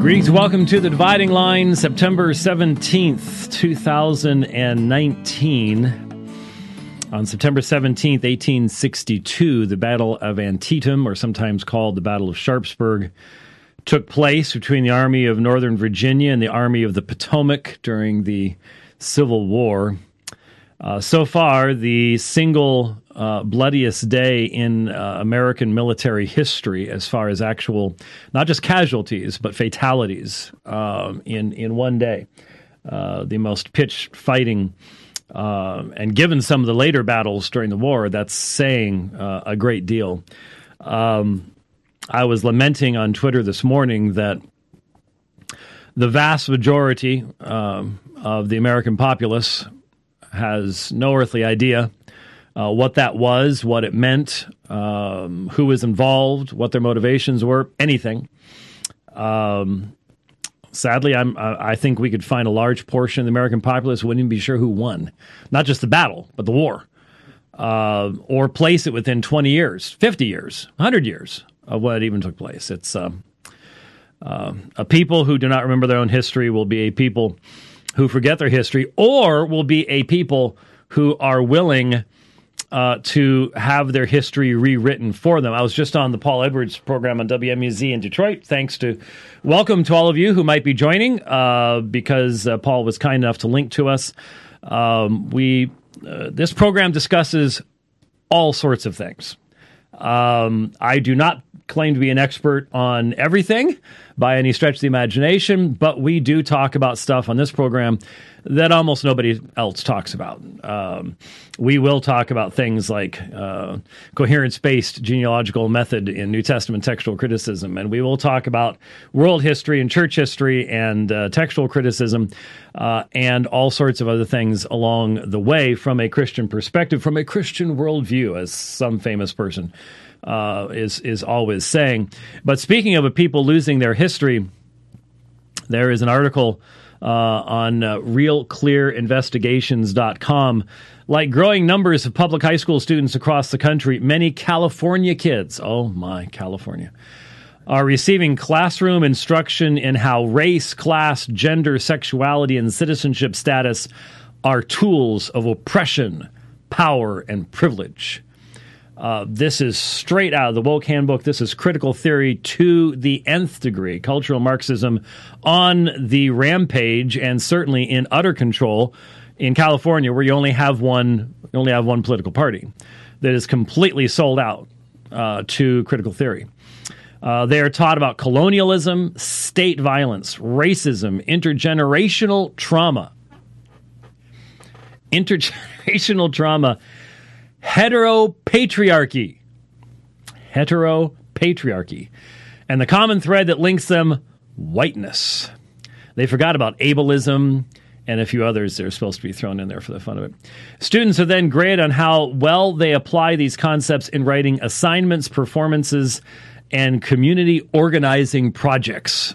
Greetings, welcome to The Dividing Line, September 17th, 2019. On September 17th, 1862, the Battle of Antietam, or sometimes called the Battle of Sharpsburg, took place between the Army of Northern Virginia and the Army of the Potomac during the Civil War. So far, the single bloodiest day in American military history as far as actual, not just casualties, but fatalities in one day. The most pitched fighting, and given some of the later battles during the war, that's saying a great deal. I was lamenting on Twitter this morning that the vast majority of the American populace has no earthly idea what that was, what it meant, who was involved, what their motivations were, anything. Sadly, I think we could find a large portion of the American populace who wouldn't even be sure who won. Not just the battle, but the war. Or place it within 20 years, 50 years, 100 years of what even took place. It's a people who do not remember their own history will be a people who forget their history, or will be a people who are willing to have their history rewritten for them. I was just on the Paul Edwards program on WMUZ in Detroit. Welcome to all of you who might be joining, because Paul was kind enough to link to us. This program discusses all sorts of things. I do not claim to be an expert on everything by any stretch of the imagination, but we do talk about stuff on this program that almost nobody else talks about. We will talk about things like coherence-based genealogical method in New Testament textual criticism, and we will talk about world history and church history and textual criticism and all sorts of other things along the way from a Christian perspective, from a Christian worldview, as some famous person is always saying. But speaking of people losing their history, there is an article on realclearinvestigations.com. Like growing numbers of public high school students across the country, many California kids, oh my, California, are receiving classroom instruction in how race, class, gender, sexuality, and citizenship status are tools of oppression, power, and privilege. This is straight out of the Woke Handbook. This is critical theory to the nth degree. Cultural Marxism on the rampage, and certainly in utter control in California, where you only have one political party that is completely sold out to critical theory. They are taught about colonialism, state violence, racism, intergenerational trauma, heteropatriarchy, and the common thread that links them, whiteness. They forgot about ableism and a few others that are supposed to be thrown in there for the fun of it. Students are then graded on how well they apply these concepts in writing assignments, performances, and community organizing projects.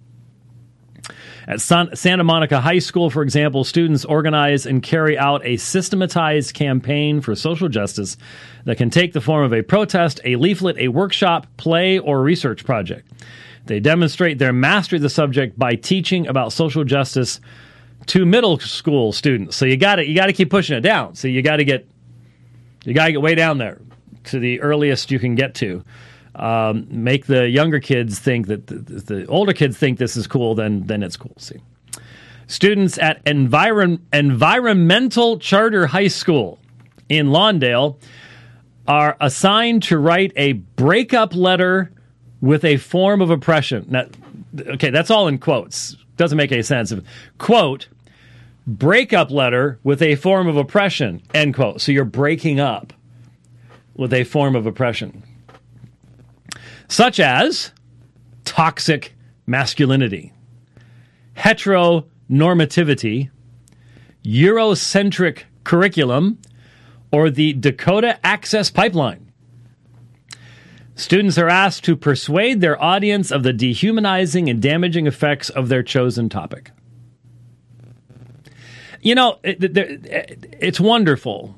At Santa Monica High School, for example, students organize and carry out a systematized campaign for social justice that can take the form of a protest, a leaflet, a workshop, play, or research project. They demonstrate their mastery of the subject by teaching about social justice to middle school students. So you got to keep pushing it down. So you got to get way down there to the earliest you can get to. Make the younger kids think that the older kids think this is cool, then it's cool. See, students at Environmental Charter High School in Lawndale are assigned to write a breakup letter with a form of oppression. Now, okay, that's all in quotes. Doesn't make any sense. Quote, breakup letter with a form of oppression, end quote. So you're breaking up with a form of oppression, such as toxic masculinity, heteronormativity, Eurocentric curriculum, or the Dakota Access Pipeline. Students are asked to persuade their audience of the dehumanizing and damaging effects of their chosen topic. You know, it's wonderful.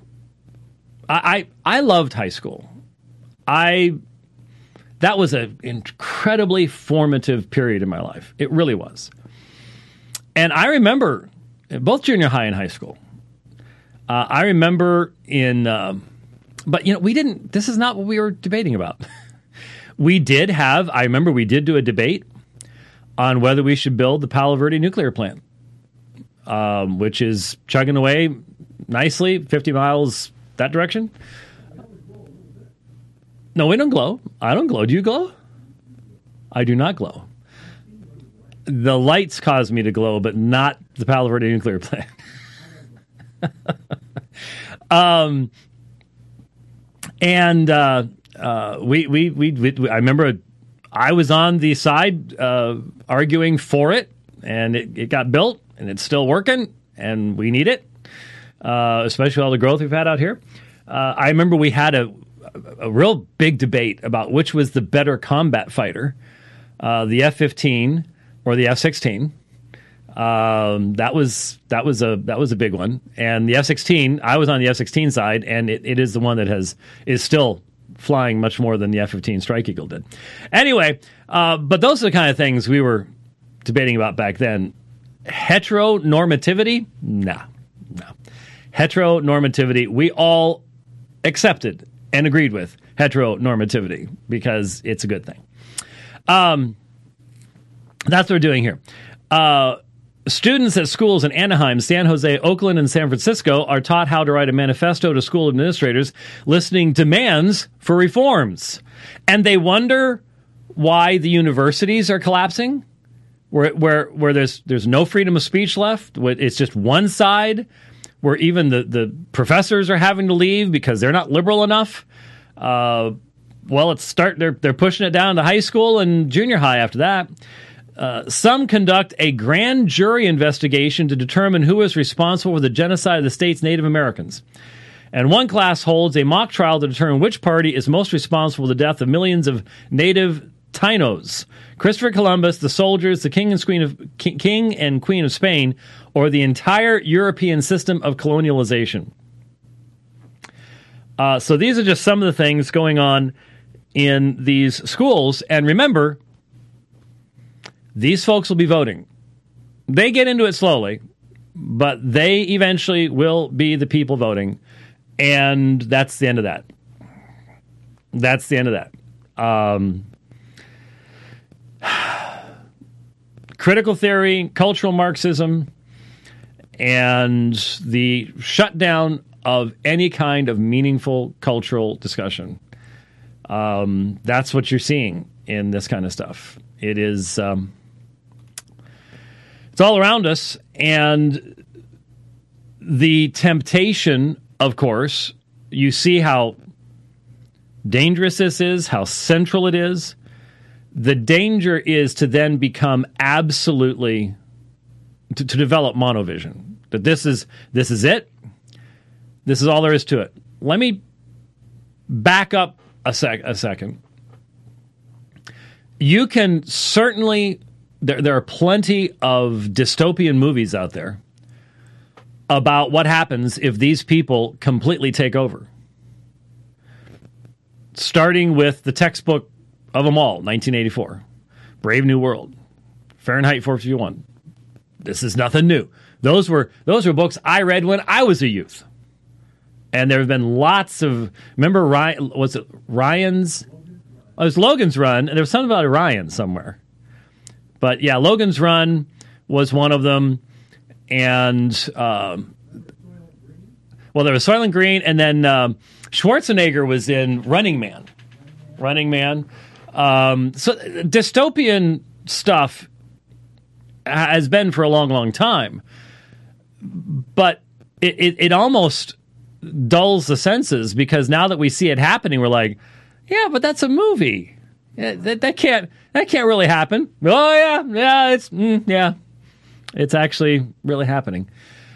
I loved high school. That was an incredibly formative period in my life. It really was. And I remember both junior high and high school. I remember but we didn't, this is not what we were debating about. I remember we did do a debate on whether we should build the Palo Verde nuclear plant, which is chugging away nicely, 50 miles that direction. No, we don't glow. I don't glow. Do you glow? I do not glow. The lights cause me to glow, but not the Palo Verde nuclear plant. I remember I was on the side arguing for it, and it got built, and it's still working, and we need it, especially all the growth we've had out here. I remember we had a real big debate about which was the better combat fighter, the F-15 or the F-16. That was a big one. And the F-16, I was on the F-16 side, and it is the one that is still flying much more than the F-15 Strike Eagle did. Anyway, but those are the kind of things we were debating about back then. Heteronormativity? No. Heteronormativity, we all accepted and agreed with heteronormativity because it's a good thing. That's what we're doing here. Students at schools in Anaheim, San Jose, Oakland, and San Francisco are taught how to write a manifesto to school administrators listing demands for reforms. And they wonder why the universities are collapsing, where there's no freedom of speech left. It's just one side, where even the professors are having to leave because they're not liberal enough. They're pushing it down to high school and junior high after that. Some conduct a grand jury investigation to determine who is responsible for the genocide of the state's Native Americans. And one class holds a mock trial to determine which party is most responsible for the death of millions of native Tainos. Christopher Columbus, the soldiers, the king and queen of Spain, or the entire European system of colonialization. So these are just some of the things going on in these schools. And remember, these folks will be voting. They get into it slowly, but they eventually will be the people voting. And that's the end of that. That's the end of that. Critical theory, cultural Marxism, and the shutdown of any kind of meaningful cultural discussion. That's what you're seeing in this kind of stuff. It is... it's all around us, and the temptation, of course, you see how dangerous this is, how central it is. The danger is to then become absolutely, to develop monovision. That this is it. This is all there is to it. Let me back up a second. You can certainly... There are plenty of dystopian movies out there about what happens if these people completely take over. Starting with the textbook of them all, 1984. Brave New World. Fahrenheit 451. This is nothing new. Those were books I read when I was a youth. And there have been lots of... Remember Ryan... Was it Ryan's? Oh, it was Logan's Run. And there was something about Orion somewhere. But yeah, Logan's Run was one of them, and there was Soylent Green, and then Schwarzenegger was in Running Man. So dystopian stuff has been for a long, long time, but it almost dulls the senses because now that we see it happening, we're like, yeah, but that's a movie. That can't really happen. Oh yeah, it's actually really happening.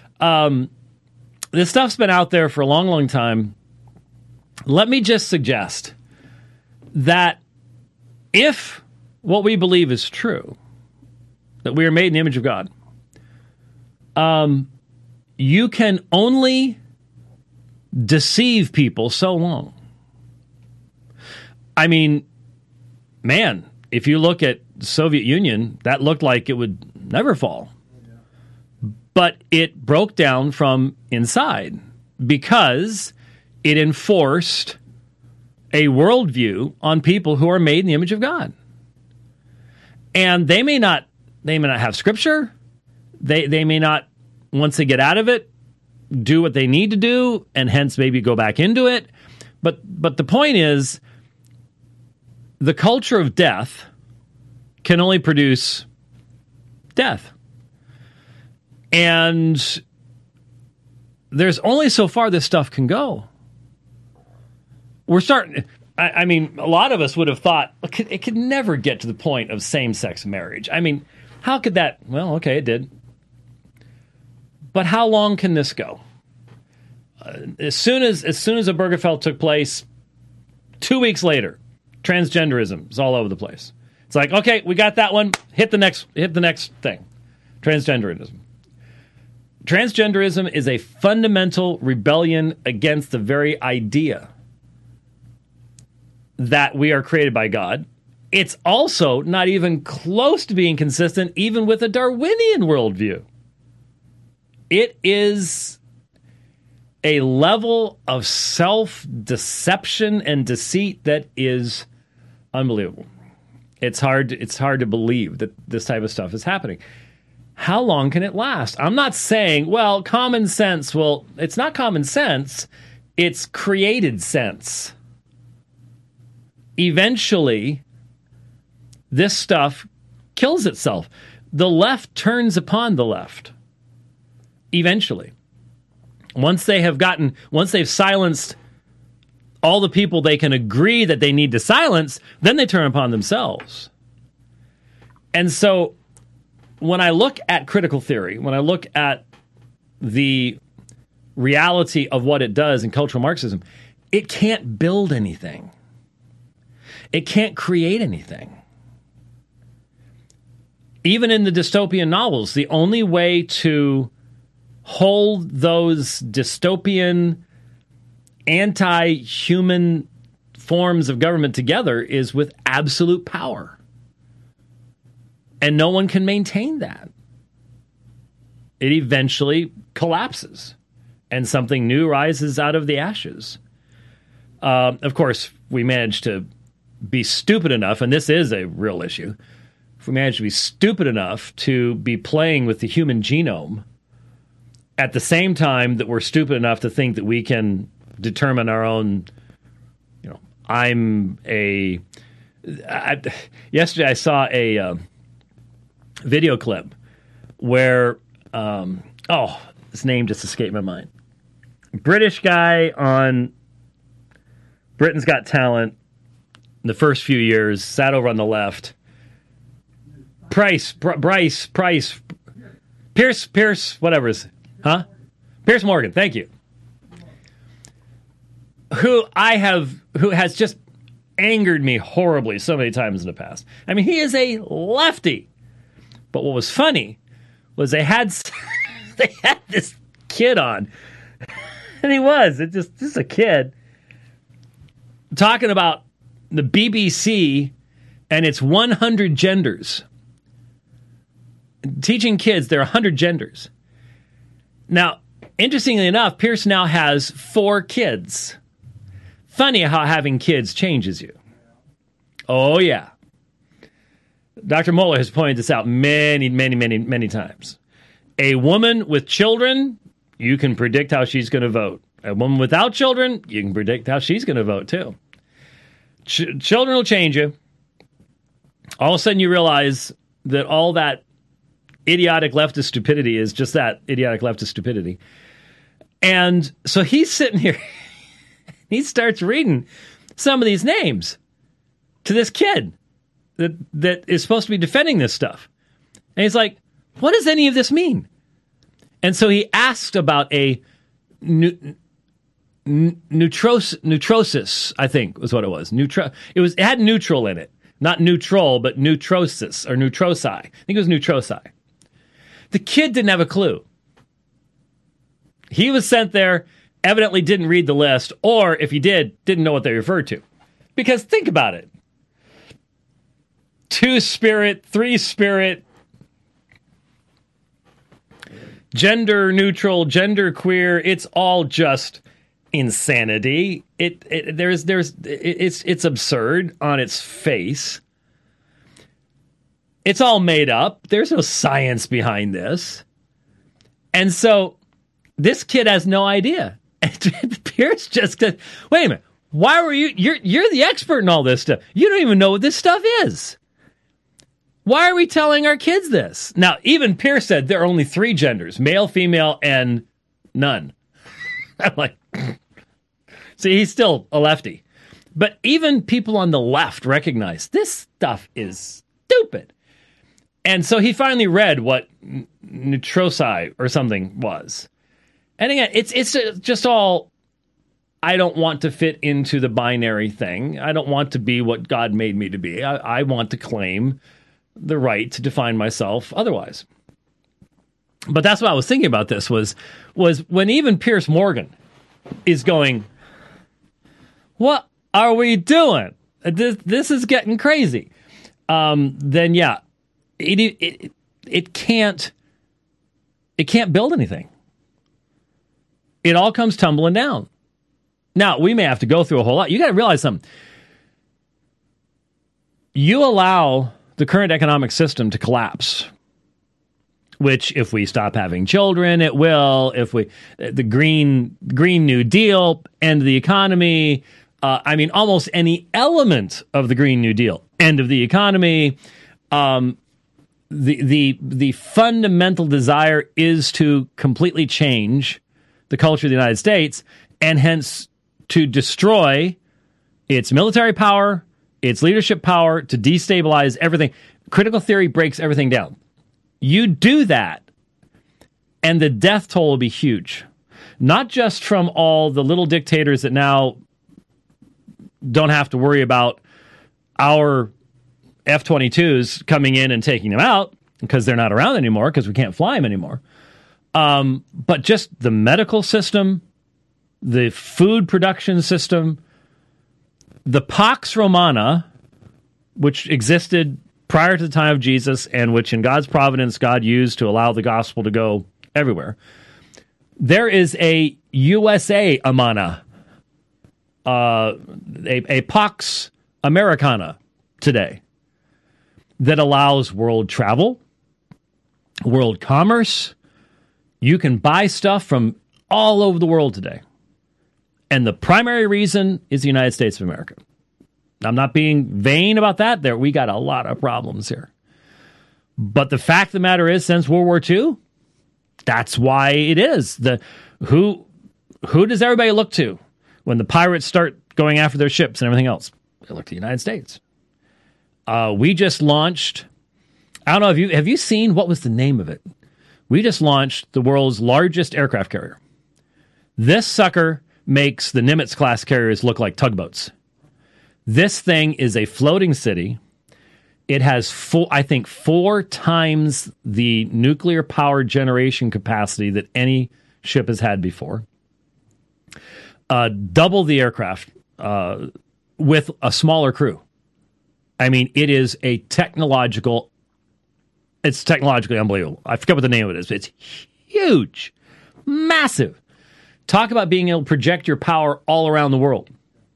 This stuff's been out there for a long, long time. Let me just suggest that if what we believe is true, that we are made in the image of God, you can only deceive people so long. I mean, man, if you look at the Soviet Union, that looked like it would never fall. But it broke down from inside because it enforced a worldview on people who are made in the image of God. And they may not have scripture. They may not, once they get out of it, do what they need to do, and hence maybe go back into it. But the point is, the culture of death can only produce death. And there's only so far this stuff can go. We're starting... I mean, a lot of us would have thought it could never get to the point of same-sex marriage. I mean, how could that... Well, okay, it did. But how long can this go? As soon as Obergefell took place, 2 weeks later, transgenderism is all over the place. It's like, okay, we got that one. Hit the next thing. Transgenderism. Transgenderism is a fundamental rebellion against the very idea that we are created by God. It's also not even close to being consistent even with a Darwinian worldview. It is a level of self-deception and deceit that is unbelievable. It's hard to believe that this type of stuff is happening. How long can it last? I'm not saying, well, common sense. Well, it's not common sense. It's created sense. Eventually, this stuff kills itself. The left turns upon the left. Eventually. Once they've silenced all the people they can agree that they need to silence, then they turn upon themselves. And so, when I look at critical theory, when I look at the reality of what it does in cultural Marxism, it can't build anything. It can't create anything. Even in the dystopian novels, the only way to hold those dystopian, anti-human forms of government together is with absolute power. And no one can maintain that. It eventually collapses, and something new rises out of the ashes. Of course, we managed to be stupid enough, and this is a real issue, if we manage to be stupid enough to be playing with the human genome at the same time that we're stupid enough to think that we can determine our own, yesterday I saw a video clip where, his name just escaped my mind. British guy on Britain's Got Talent in the first few years, sat over on the left. Pierce, whatever is, huh? Pierce Morgan, thank you. Who has just angered me horribly so many times in the past. I mean, he is a lefty. But what was funny was they had this kid on, and it's just a kid talking about the BBC and its 100 genders. Teaching kids there are 100 genders. Now, interestingly enough, Pierce now has 4 kids. Funny how having kids changes you. Oh, yeah. Dr. Moeller has pointed this out many, many, many, many times. A woman with children, you can predict how she's going to vote. A woman without children, you can predict how she's going to vote, too. Children will change you. All of a sudden you realize that all that idiotic leftist stupidity is just that, idiotic leftist stupidity. And so he's sitting here, he starts reading some of these names to this kid that is supposed to be defending this stuff. And he's like, what does any of this mean? And so he asked about a neutrosis, I think was what it was. It had neutral in it. Not neutral, but neutrosis or neutrosi. I think it was neutrosi. The kid didn't have a clue. He was sent there, evidently didn't read the list, or if he did, didn't know what they referred to. Because think about it. two-spirit, three-spirit, gender neutral, gender queer. It's all just insanity. It's absurd on its face. It's all made up. There's no science behind this. And so this kid has no idea. And Pierce just goes, wait a minute. Why were you're the expert in all this stuff. You don't even know what this stuff is. Why are we telling our kids this? Now, even Pierce said there are only 3 genders, male, female, and none. I'm like, see, he's still a lefty. But even people on the left recognize this stuff is stupid. And so he finally read what neutrosi or something was. And again, it's just all, I don't want to fit into the binary thing. I don't want to be what God made me to be. I want to claim the right to define myself otherwise. But that's what I was thinking about this was when even Piers Morgan is going, what are we doing? This is getting crazy. Then yeah, it can't build anything. It all comes tumbling down. Now, we may have to go through a whole lot. You got to realize something. You allow the current economic system to collapse, which if we stop having children, it will. If the Green New Deal, end of the economy, almost any element of the Green New Deal, end of the economy, the fundamental desire is to completely change the culture of the United States, and hence to destroy its military power, its leadership power, to destabilize everything. Critical theory breaks everything down. You do that, and the death toll will be huge. Not just from all the little dictators that now don't have to worry about our F-22s coming in and taking them out because they're not around anymore because we can't fly them anymore. But just the medical system, the food production system, the Pax Romana, which existed prior to the time of Jesus and which in God's providence God used to allow the gospel to go everywhere. There is a USA Amana, a Pax Americana today that allows world travel, world commerce. You can buy stuff from all over the world today. And the primary reason is the United States of America. I'm not being vain about that. We got a lot of problems here. But the fact of the matter is, since World War II, that's why it is. Who does everybody look to when the pirates start going after their ships and everything else? They look to the United States. We just launched, I don't know, have you seen, what was the name of it? We just launched the world's largest aircraft carrier. This sucker makes the Nimitz-class carriers look like tugboats. This thing is a floating city. It has, 4 times the nuclear power generation capacity that any ship has had before. Double the aircraft with a smaller crew. I mean, it is it's technologically unbelievable. I forget what the name of it is. It's huge, massive. Talk about being able to project your power all around the world.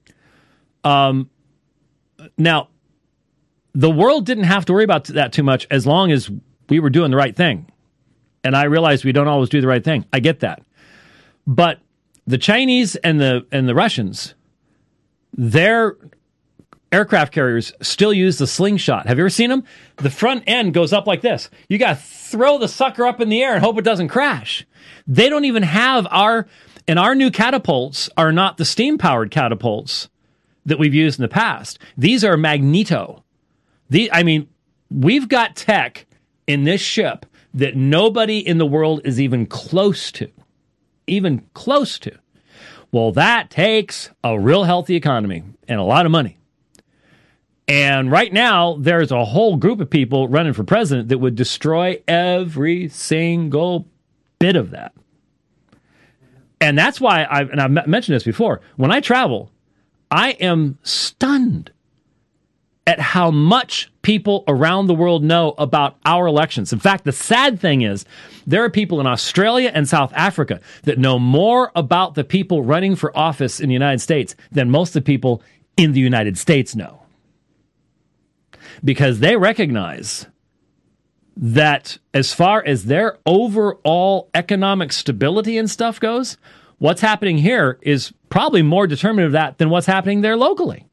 Now, the world didn't have to worry about that too much as long as we were doing the right thing. And I realize we don't always do the right thing. I get that. But the Chinese and the Russians, their aircraft carriers still use the slingshot. Have you ever seen them? The front end goes up like this. You got to throw the sucker up in the air and hope it doesn't crash. They don't even have our new catapults are not the steam-powered catapults that we've used in the past. These are magneto. We've got tech in this ship that nobody in the world is even close to. Even close to. Well, that takes a real healthy economy and a lot of money. And right now, there's a whole group of people running for president that would destroy every single bit of that. And that's why I've mentioned this before. When I travel, I am stunned at how much people around the world know about our elections. In fact, the sad thing is there are people in Australia and South Africa that know more about the people running for office in the United States than most of the people in the United States know. Because they recognize that as far as their overall economic stability and stuff goes, what's happening here is probably more determinative of that than what's happening there locally.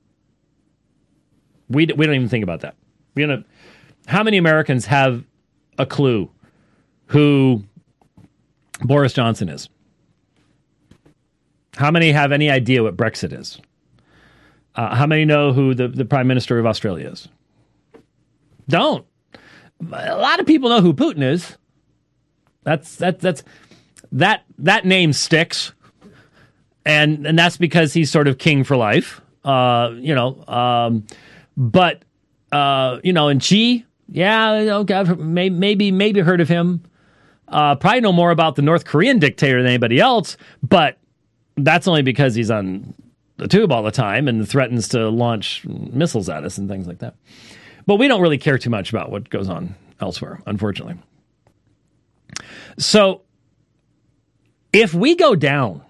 We don't even think about that. How many Americans have a clue who Boris Johnson is? How many have any idea what Brexit is? How many know who the Prime Minister of Australia is? Don't. A lot of people know who Putin is. That name sticks, and that's because he's sort of king for life. But and Xi, okay, maybe heard of him. Probably know more about the North Korean dictator than anybody else, but that's only because he's on the tube all the time and threatens to launch missiles at us and things like that. But we don't really care too much about what goes on elsewhere, unfortunately. So if we go down,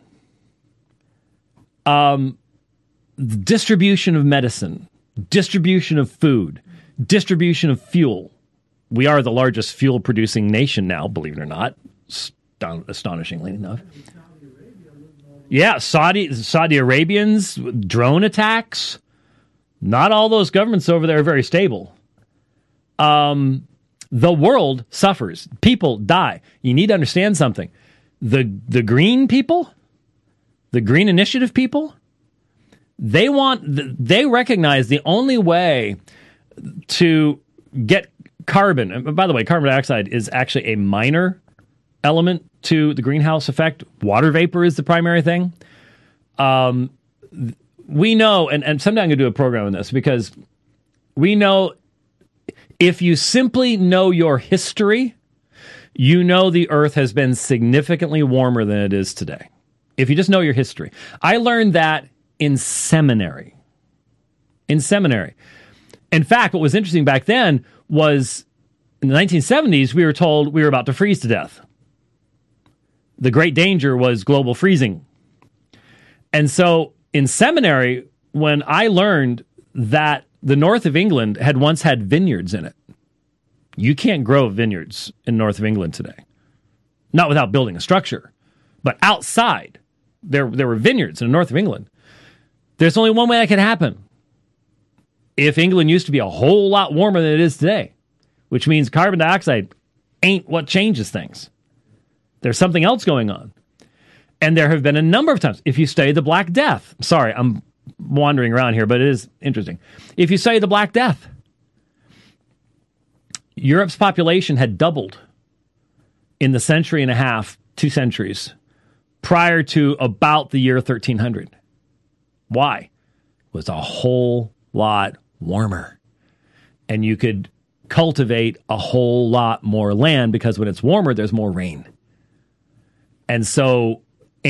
distribution of medicine, distribution of food, distribution of fuel. We are the largest fuel-producing nation now, believe it or not, astonishingly enough. Yeah, Saudi Arabians, drone attacks. Not all those governments over there are very stable. The world suffers. People die. You need to understand something. The green people, the Green Initiative people, they recognize the only way to get carbon. And by the way, carbon dioxide is actually a minor element to the greenhouse effect. Water vapor is the primary thing. We know, and someday I'm going to do a program on this, because we know if you simply know your history, you know the Earth has been significantly warmer than it is today. If you just know your history. I learned that in seminary. In fact, what was interesting back then was in the 1970s, we were told we were about to freeze to death. The great danger was global freezing. And so in seminary, when I learned that the north of England had once had vineyards in it, you can't grow vineyards in north of England today. Not without building a structure. But outside, there were vineyards in the north of England. There's only one way that could happen. If England used to be a whole lot warmer than it is today, which means carbon dioxide ain't what changes things. There's something else going on. And there have been a number of times. If you study the Black Death, sorry, I'm wandering around here, but it is interesting. If you study the Black Death, Europe's population had doubled in the century and a half, 2 centuries, prior to about the year 1300. Why? It was a whole lot warmer. And you could cultivate a whole lot more land because when it's warmer, there's more rain. And so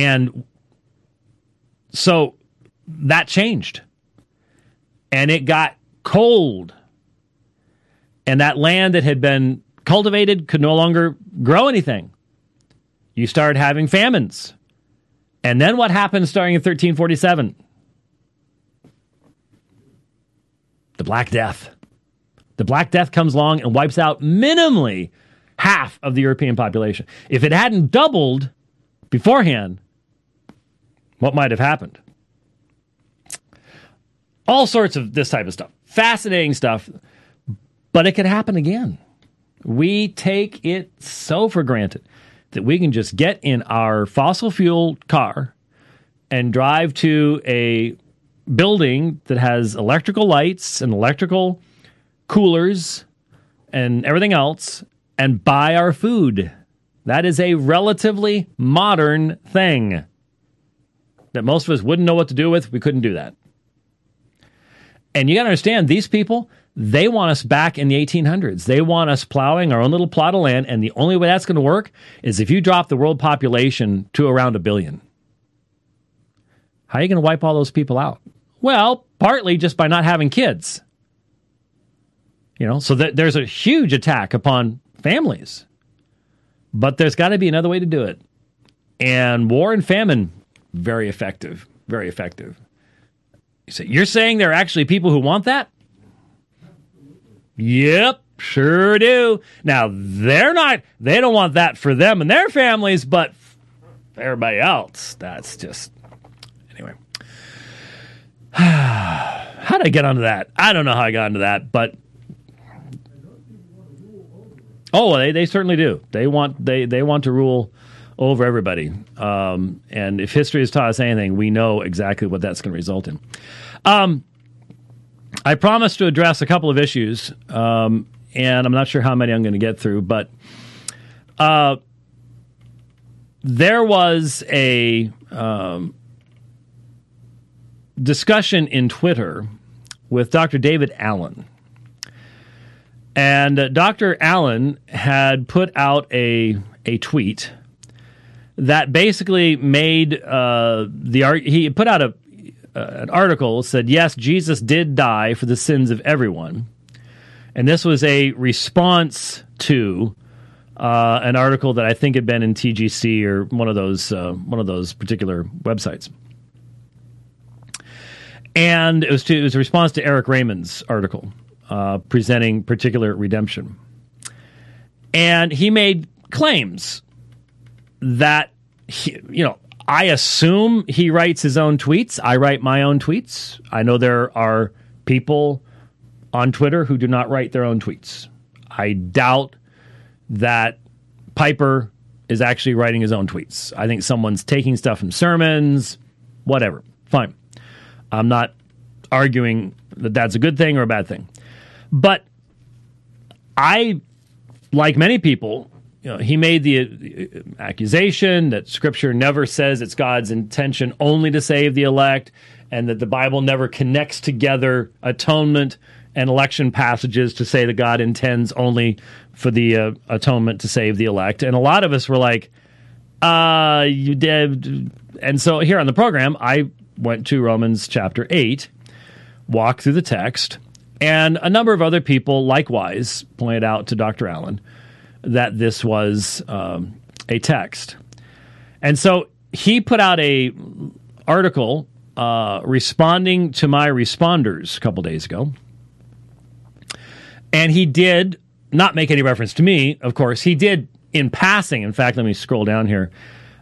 that changed. And it got cold. And that land that had been cultivated could no longer grow anything. You started having famines. And then what happened starting in 1347? The Black Death. The Black Death comes along and wipes out minimally half of the European population. If it hadn't doubled beforehand, what might have happened? All sorts of this type of stuff. Fascinating stuff. But it could happen again. We take it so for granted that we can just get in our fossil fuel car and drive to a building that has electrical lights and electrical coolers and everything else and buy our food. That is a relatively modern thing that most of us wouldn't know what to do with. We couldn't do that. And you got to understand, these people, they want us back in the 1800s. They want us plowing our own little plot of land, and the only way that's going to work is if you drop the world population to around 1 billion. How are you going to wipe all those people out? Well, partly just by not having kids. So there's a huge attack upon families. But there's got to be another way to do it. And war and famine, very effective, very effective. You're saying there are actually people who want that? Yep, sure do. Now, they don't want that for them and their families, but for everybody else, that's just, anyway. How did I get onto that? I don't know how I got into that, but they certainly do. They want to rule over everybody. And if history has taught us anything, we know exactly what that's going to result in. I promised to address a couple of issues, and I'm not sure how many I'm going to get through, but there was a discussion in Twitter with Dr. David Allen. And Dr. Allen had put out a tweet that basically made he put out an article, said, yes, Jesus did die for the sins of everyone. And this was a response to an article that I think had been in TGC or one of those particular websites. And it was a response to Eric Raymond's article presenting particular redemption. And he made claims that, I assume he writes his own tweets. I write my own tweets. I know there are people on Twitter who do not write their own tweets. I doubt that Piper is actually writing his own tweets. I think someone's taking stuff from sermons, whatever. Fine. I'm not arguing that that's a good thing or a bad thing. But I, like many people, he made the accusation that Scripture never says it's God's intention only to save the elect, and that the Bible never connects together atonement and election passages to say that God intends only for the atonement to save the elect. And a lot of us were like, you did. And so here on the program, I went to Romans chapter 8, walked through the text, and a number of other people likewise pointed out to Dr. Allen that this was a text. And so he put out a article responding to my responders a couple days ago. And he did not make any reference to me, of course. He did in passing. In fact, let me scroll down here.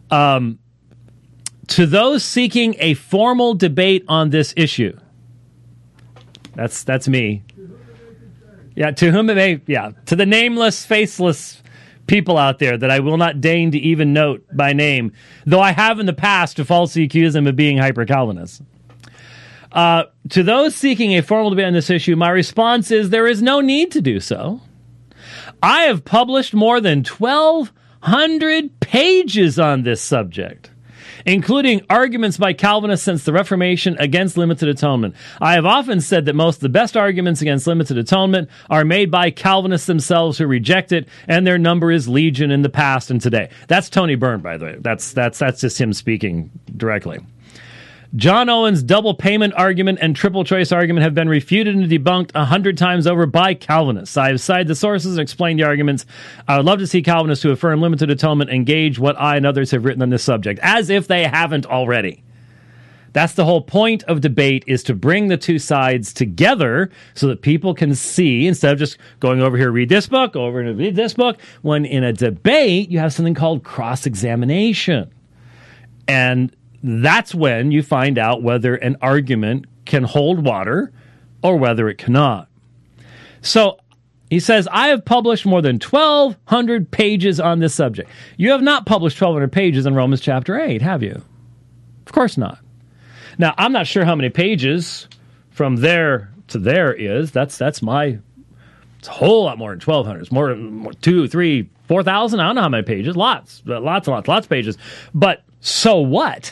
To those seeking a formal debate on this issue. That's me. Yeah, to whom it may, to the nameless, faceless people out there that I will not deign to even note by name, though I have in the past to falsely accuse them of being hyper-Calvinist. To those seeking a formal debate on this issue, my response is there is no need to do so. I have published more than 1,200 pages on this subject, including arguments by Calvinists since the Reformation against limited atonement. I have often said that most of the best arguments against limited atonement are made by Calvinists themselves who reject it, and their number is legion in the past and today. That's Tony Byrne, by the way. That's just him speaking directly. John Owen's double payment argument and triple choice argument have been refuted and debunked 100 times over by Calvinists. I have cited the sources and explained the arguments. I would love to see Calvinists who affirm limited atonement engage what I and others have written on this subject, as if they haven't already. That's the whole point of debate, is to bring the two sides together so that people can see, instead of just going over here, read this book, over and read this book. When in a debate, you have something called cross-examination. And that's when you find out whether an argument can hold water or whether it cannot. So he says, I have published more than 1,200 pages on this subject. You have not published 1,200 pages in Romans chapter 8, have you? Of course not. Now, I'm not sure how many pages from there to there is. It's a whole lot more than 1,200. It's more than 2,000, 3,000, 4,000. I don't know how many pages. Lots of pages. But so what?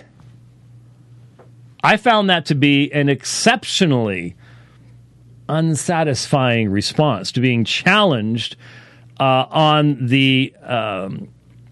I found that to be an exceptionally unsatisfying response to being challenged on the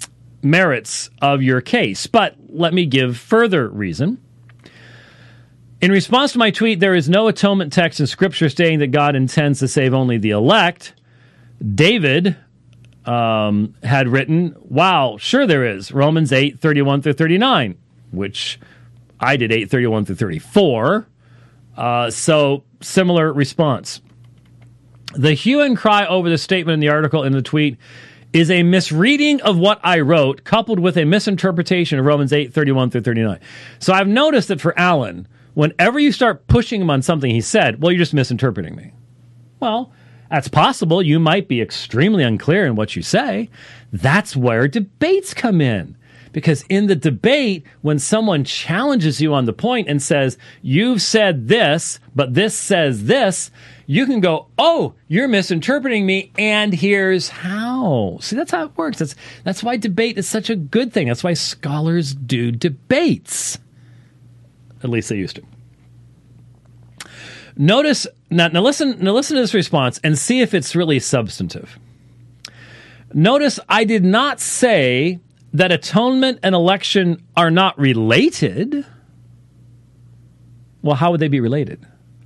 merits of your case. But let me give further reason. In response to my tweet, there is no atonement text in Scripture stating that God intends to save only the elect. David had written, wow, sure there is. Romans 8:31 through 39, which I did 8:31 through 34. So similar response. The hue and cry over the statement in the article in the tweet is a misreading of what I wrote, coupled with a misinterpretation of Romans 8:31 through 39. So I've noticed that for Alan, whenever you start pushing him on something he said, well, you're just misinterpreting me. Well, that's possible. You might be extremely unclear in what you say. That's where debates come in. Because in the debate, when someone challenges you on the point and says, you've said this, but this says this, you can go, oh, you're misinterpreting me, and here's how. See, that's how it works. That's why debate is such a good thing. That's why scholars do debates. At least they used to. Notice, now listen to this response and see if it's really substantive. Notice I did not say that atonement and election are not related. Well, how would they be related?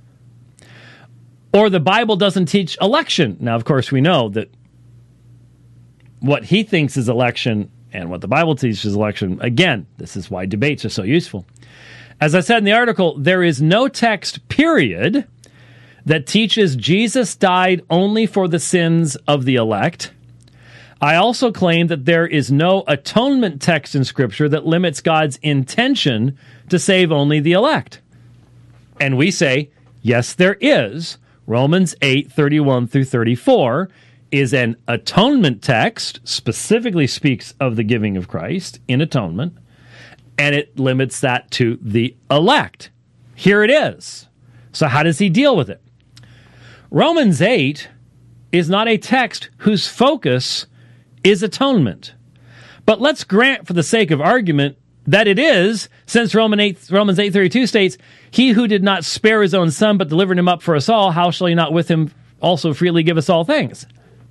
Or the Bible doesn't teach election. Now, of course, we know that what he thinks is election and what the Bible teaches is election. Again, this is why debates are so useful. As I said in the article, there is no text, period, that teaches Jesus died only for the sins of the elect. I also claim that there is no atonement text in Scripture that limits God's intention to save only the elect. And we say, yes, there is. Romans 8:31 through 34 is an atonement text, specifically speaks of the giving of Christ in atonement, and it limits that to the elect. Here it is. So how does he deal with it? Romans 8 is not a text whose focus is atonement. But let's grant for the sake of argument that it is, since Romans 8:32 states, he who did not spare his own son but delivered him up for us all, how shall he not with him also freely give us all things?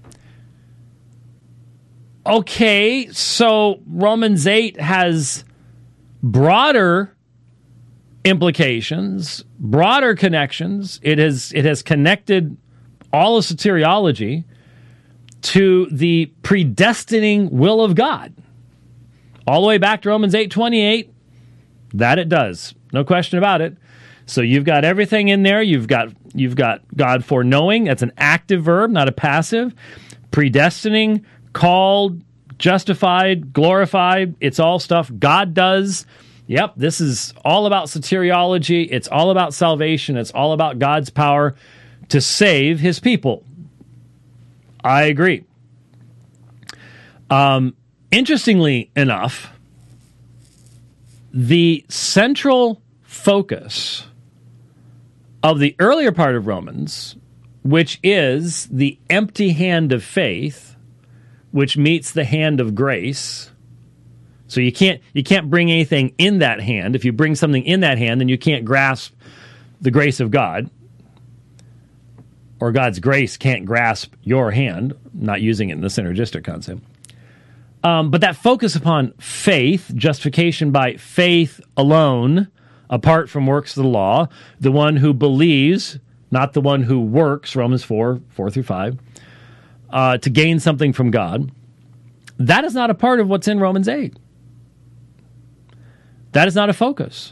Okay, so Romans 8 has broader implications, broader connections. It has connected all of soteriology to the predestining will of God. All the way back to Romans 8:28, that it does. No question about it. So you've got everything in there. You've got God foreknowing. That's an active verb, not a passive. Predestining, called, justified, glorified. It's all stuff God does. Yep, this is all about soteriology. It's all about salvation. It's all about God's power to save his people. I agree. Interestingly enough, the central focus of the earlier part of Romans, which is the empty hand of faith, which meets the hand of grace. So you can't bring anything in that hand. If you bring something in that hand, then you can't grasp the grace of God. Or God's grace can't grasp your hand, not using it in the synergistic concept. But that focus upon faith, justification by faith alone, apart from works of the law, the one who believes, not the one who works, Romans 4:4-5, to gain something from God, that is not a part of what's in Romans 8. That is not a focus.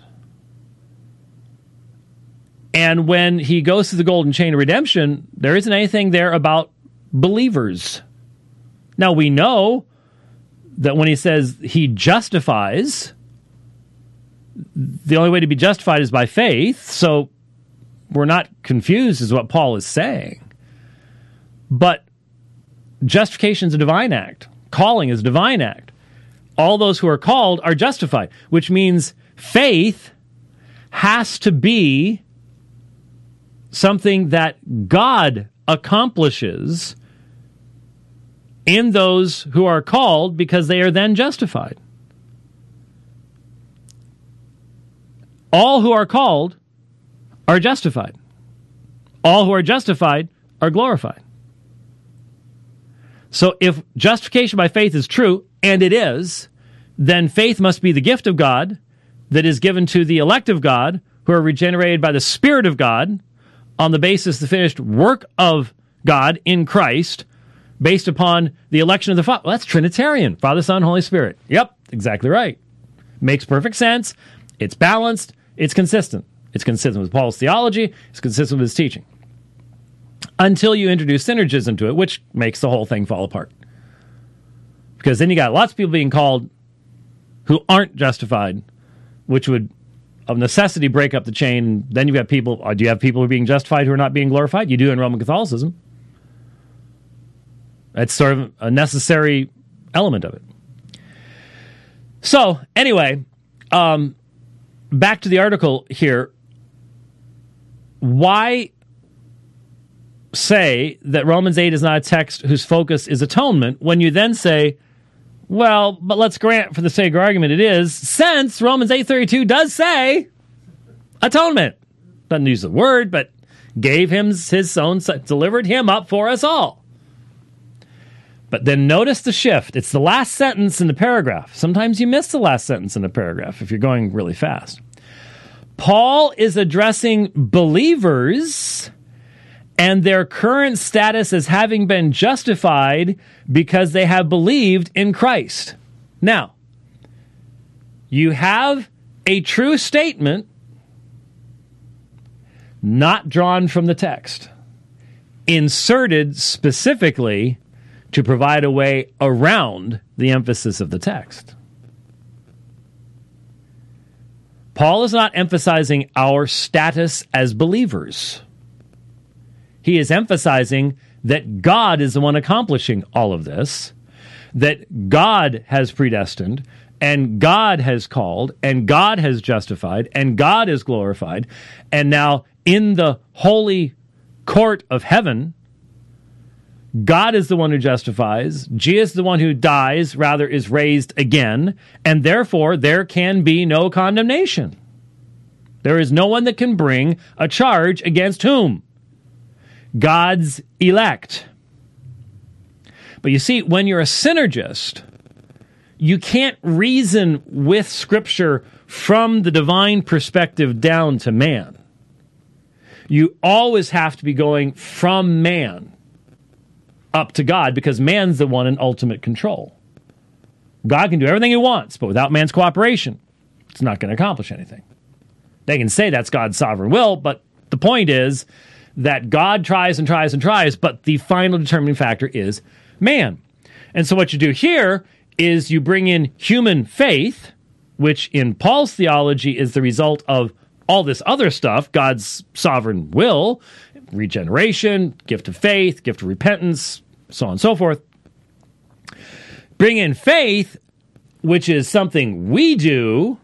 And when he goes to the golden chain of redemption, there isn't anything there about believers. Now, we know that when he says he justifies, the only way to be justified is by faith, so we're not confused is what Paul is saying. But justification is a divine act. Calling is a divine act. All those who are called are justified, which means faith has to be something that God accomplishes in those who are called because they are then justified. All who are called are justified. All who are justified are glorified. So if justification by faith is true, and it is, then faith must be the gift of God that is given to the elect of God who are regenerated by the Spirit of God on the basis of the finished work of God in Christ, based upon the election of the Father. Well, that's Trinitarian. Father, Son, Holy Spirit. Yep, exactly right. Makes perfect sense. It's balanced. It's consistent. It's consistent with Paul's theology. It's consistent with his teaching. Until you introduce synergism to it, which makes the whole thing fall apart. Because then you got lots of people being called who aren't justified, which would, of necessity, break up the chain. Then you've got people, do you have people who are being justified who are not being glorified? You do in Roman Catholicism. That's sort of a necessary element of it. So, anyway, back to the article here. Why say that Romans 8 is not a text whose focus is atonement when you then say, well, but let's grant for the sake of argument it is, since Romans 8:32 does say atonement. Doesn't use the word, but gave him his own son, delivered him up for us all. But then notice the shift. It's the last sentence in the paragraph. Sometimes you miss the last sentence in the paragraph if you're going really fast. Paul is addressing believers and their current status as having been justified because they have believed in Christ. Now, you have a true statement not drawn from the text, inserted specifically to provide a way around the emphasis of the text. Paul is not emphasizing our status as believers. He is emphasizing that God is the one accomplishing all of this, that God has predestined, and God has called, and God has justified, and God is glorified, and now in the holy court of heaven, God is the one who justifies, Jesus is the one who dies, rather is raised again, and therefore there can be no condemnation. There is no one that can bring a charge against whom? God's elect. But you see, when you're a synergist, you can't reason with Scripture from the divine perspective down to man. You always have to be going from man up to God, because man's the one in ultimate control. God can do everything he wants, but without man's cooperation, it's not going to accomplish anything. They can say that's God's sovereign will, but the point is that God tries and tries and tries, but the final determining factor is man. And so what you do here is you bring in human faith, which in Paul's theology is the result of all this other stuff, God's sovereign will, regeneration, gift of faith, gift of repentance, so on and so forth. Bring in faith, which is something we do,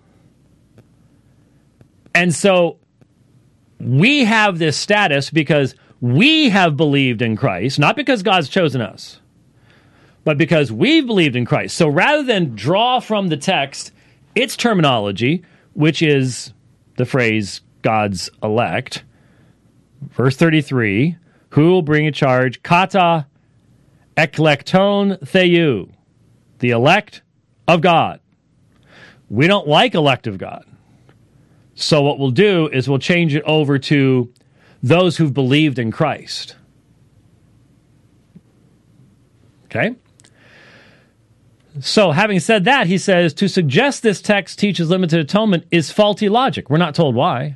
and so we have this status because we have believed in Christ, not because God's chosen us, but because we've believed in Christ. So rather than draw from the text its terminology, which is the phrase God's elect, verse 33, who will bring a charge? Kata eklekton theou, the elect of God. We don't like elect of God. So what we'll do is we'll change it over to those who've believed in Christ. Okay? So having said that, he says, to suggest this text teaches limited atonement is faulty logic. We're not told why.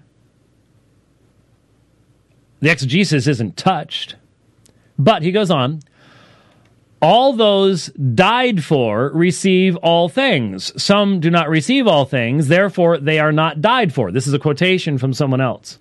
The exegesis isn't touched. But he goes on, all those died for receive all things. Some do not receive all things, therefore they are not died for. This is a quotation from someone else.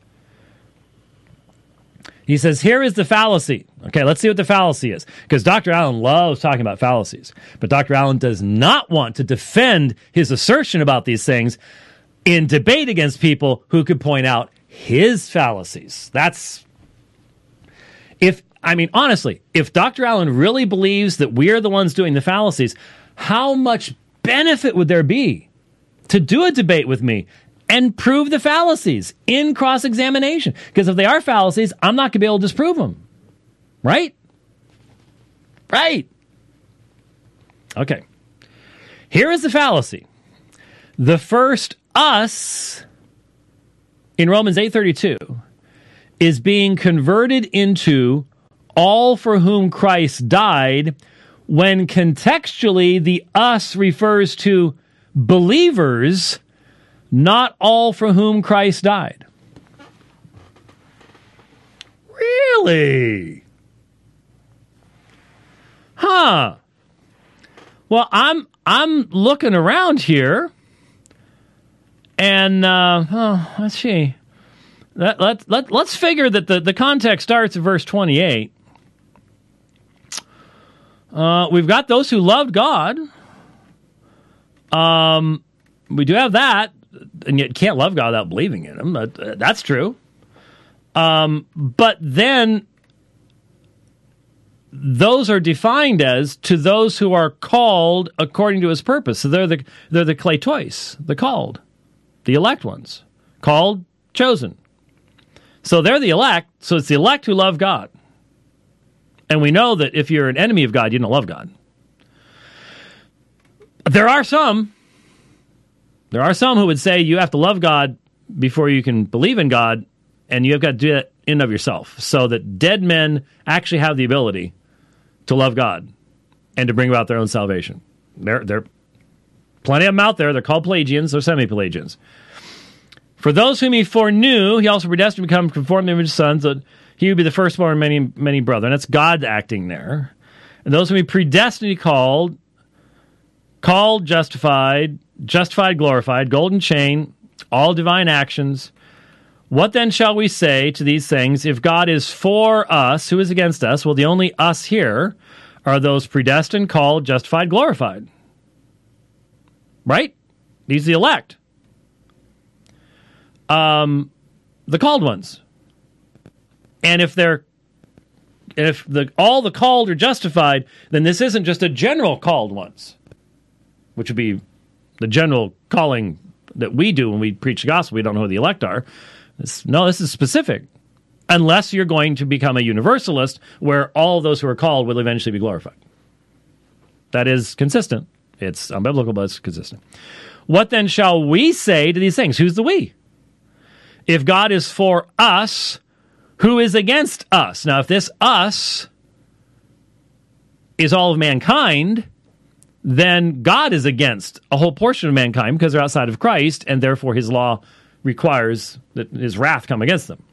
He says, here is the fallacy. Okay, let's see what the fallacy is. Because Dr. Allen loves talking about fallacies. But Dr. Allen does not want to defend his assertion about these things in debate against people who could point out his fallacies. Honestly, if Dr. Allen really believes that we're the ones doing the fallacies, how much benefit would there be to do a debate with me and prove the fallacies in cross-examination? Because if they are fallacies, I'm not going to be able to disprove them. Right? Right. Okay. Here is the fallacy. The first us in Romans 8:32 is being converted into all for whom Christ died, when contextually the us refers to believers, not all for whom Christ died. Really? Huh. Well, I'm looking around here, and let's see. Let's figure that the context starts at verse 28. We've got those who loved God. We do have that, and yet can't love God without believing in Him. That's true. But then those are defined as to those who are called according to His purpose. So they're the kleitois, the called, the elect ones, called, chosen. So they're the elect. So it's the elect who love God. And we know that if you're an enemy of God, you don't love God. There are some who would say you have to love God before you can believe in God, and you've got to do that in and of yourself, so that dead men actually have the ability to love God and to bring about their own salvation. There are plenty of them out there. They're called Pelagians or semi-Pelagians. For those whom He foreknew, He also predestined to become conformed to the image of His Son, so that He would be the firstborn of many, many brethren. That's God acting there. And those whom He predestined, He called, justified, glorified, golden chain, all divine actions. What then shall we say to these things? If God is for us, who is against us? Well, the only us here are those predestined, called, justified, glorified. Right? These are the elect. The called ones. And if all the called are justified, then this isn't just a general called ones, which would be the general calling that we do when we preach the gospel. We don't know who the elect are. This is specific. Unless you're going to become a universalist, where all those who are called will eventually be glorified. That is consistent. It's unbiblical, but it's consistent. What then shall we say to these things? Who's the we? If God is for us, who is against us? Now, if this us is all of mankind, then God is against a whole portion of mankind because they're outside of Christ, and therefore His law requires that His wrath come against them.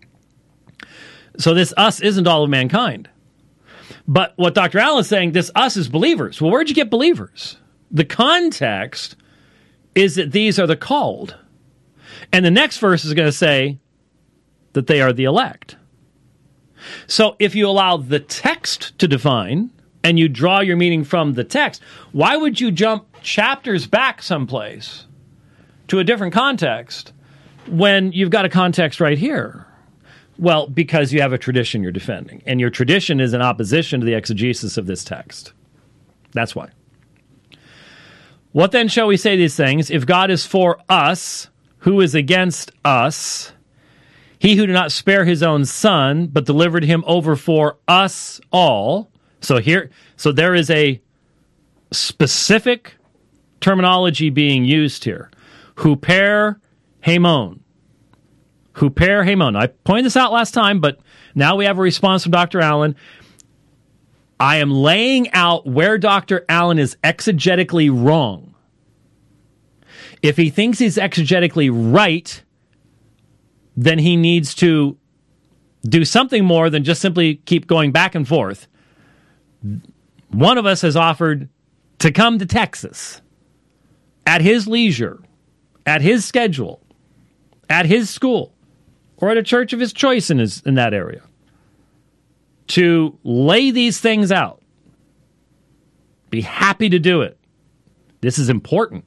So this us isn't all of mankind. But what Dr. Allen is saying, this us is believers. Well, where'd you get believers? The context is that these are the called. And the next verse is going to say that they are the elect. So if you allow the text to define, and you draw your meaning from the text, why would you jump chapters back someplace to a different context when you've got a context right here? Well, because you have a tradition you're defending, and your tradition is in opposition to the exegesis of this text. That's why. What then shall we say these things? If God is for us, who is against us? He who did not spare His own Son, but delivered Him over for us all. So there is a specific terminology being used here. Huper Hamon. Huper Hamon. I pointed this out last time, but now we have a response from Dr. Allen. I am laying out where Dr. Allen is exegetically wrong. If he thinks he's exegetically right, then he needs to do something more than just simply keep going back and forth. One of us has offered to come to Texas at his leisure, at his schedule, at his school, or at a church of his choice in that area, to lay these things out. Be happy to do it. This is important.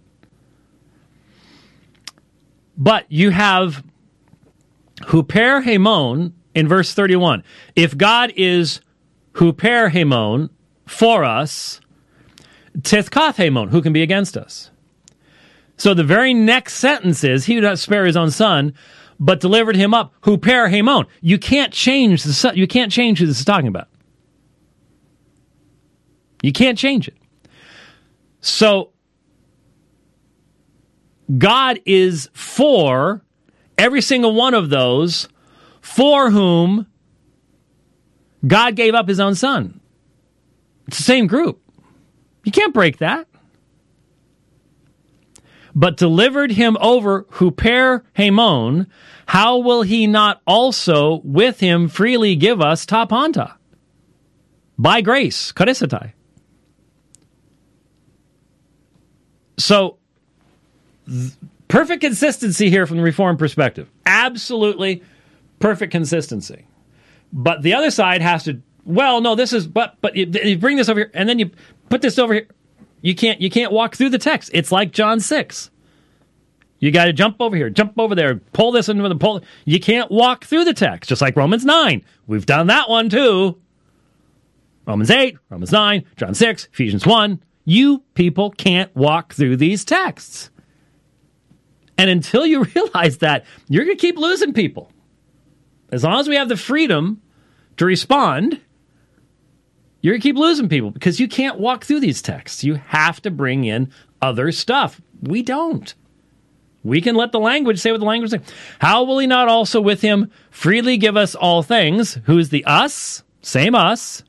But you have Huper Hamon in verse 31. If God is Huper Hamon for us, Tithkath Hamon, who can be against us? So the very next sentence is, He did not spare His own Son, but delivered Him up. Huper Hamon. You can't change you can't change who this is talking about. You can't change it. So God is for Every single one of those for whom God gave up his own son. It's the same group. You can't break that. But delivered him over huper hemon, how will he not also with him freely give us ta panta? By grace, charisatai. So, perfect consistency here from the Reformed perspective. Absolutely perfect consistency. But the other side has to, well, no, this is, but you bring this over here, and then you put this over here. You can't walk through the text. It's like John 6. You got to jump over here, jump over there, pull this into the pull. You can't walk through the text, just like Romans 9. We've done that one too. Romans 8, Romans 9, John 6, Ephesians 1. You people can't walk through these texts. And until you realize that, you're going to keep losing people. As long as we have the freedom to respond, you're going to keep losing people because you can't walk through these texts. You have to bring in other stuff. We don't. We can let the language say what the language says. How will he not also with him freely give us all things? Who's the us? Same us.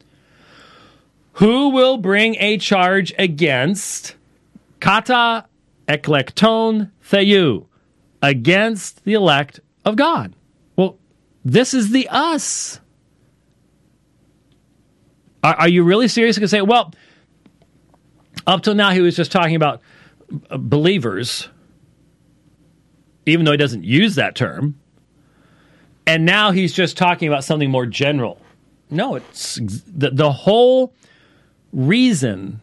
Who will bring a charge against kata eklekton theou, against the elect of God? Well, this is the us. Are you really serious to say, well, up till now he was just talking about believers, even though he doesn't use that term, and now he's just talking about something more general? No, it's the whole reason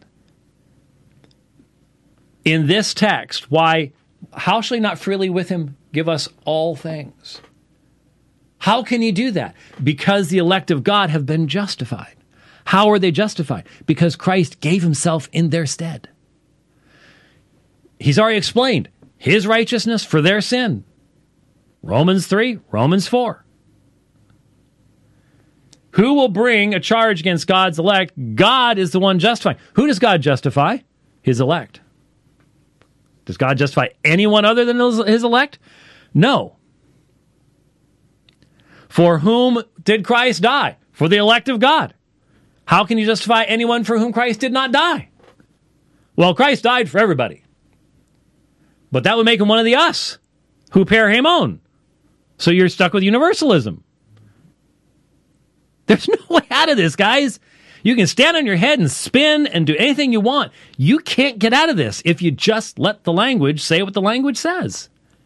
in this text why, how shall he not freely with him give us all things? How can he do that? Because the elect of God have been justified. How are they justified? Because Christ gave himself in their stead. He's already explained his righteousness for their sin. Romans 3, Romans 4. Who will bring a charge against God's elect? God is the one justifying. Who does God justify? His elect. Does God justify anyone other than his elect? No. For whom did Christ die? For the elect of God. How can you justify anyone for whom Christ did not die? Well, Christ died for everybody. But that would make him one of the us, huper hemon. So you're stuck with universalism. There's no way out of this, guys. You can stand on your head and spin and do anything you want. You can't get out of this if you just let the language say what the language says.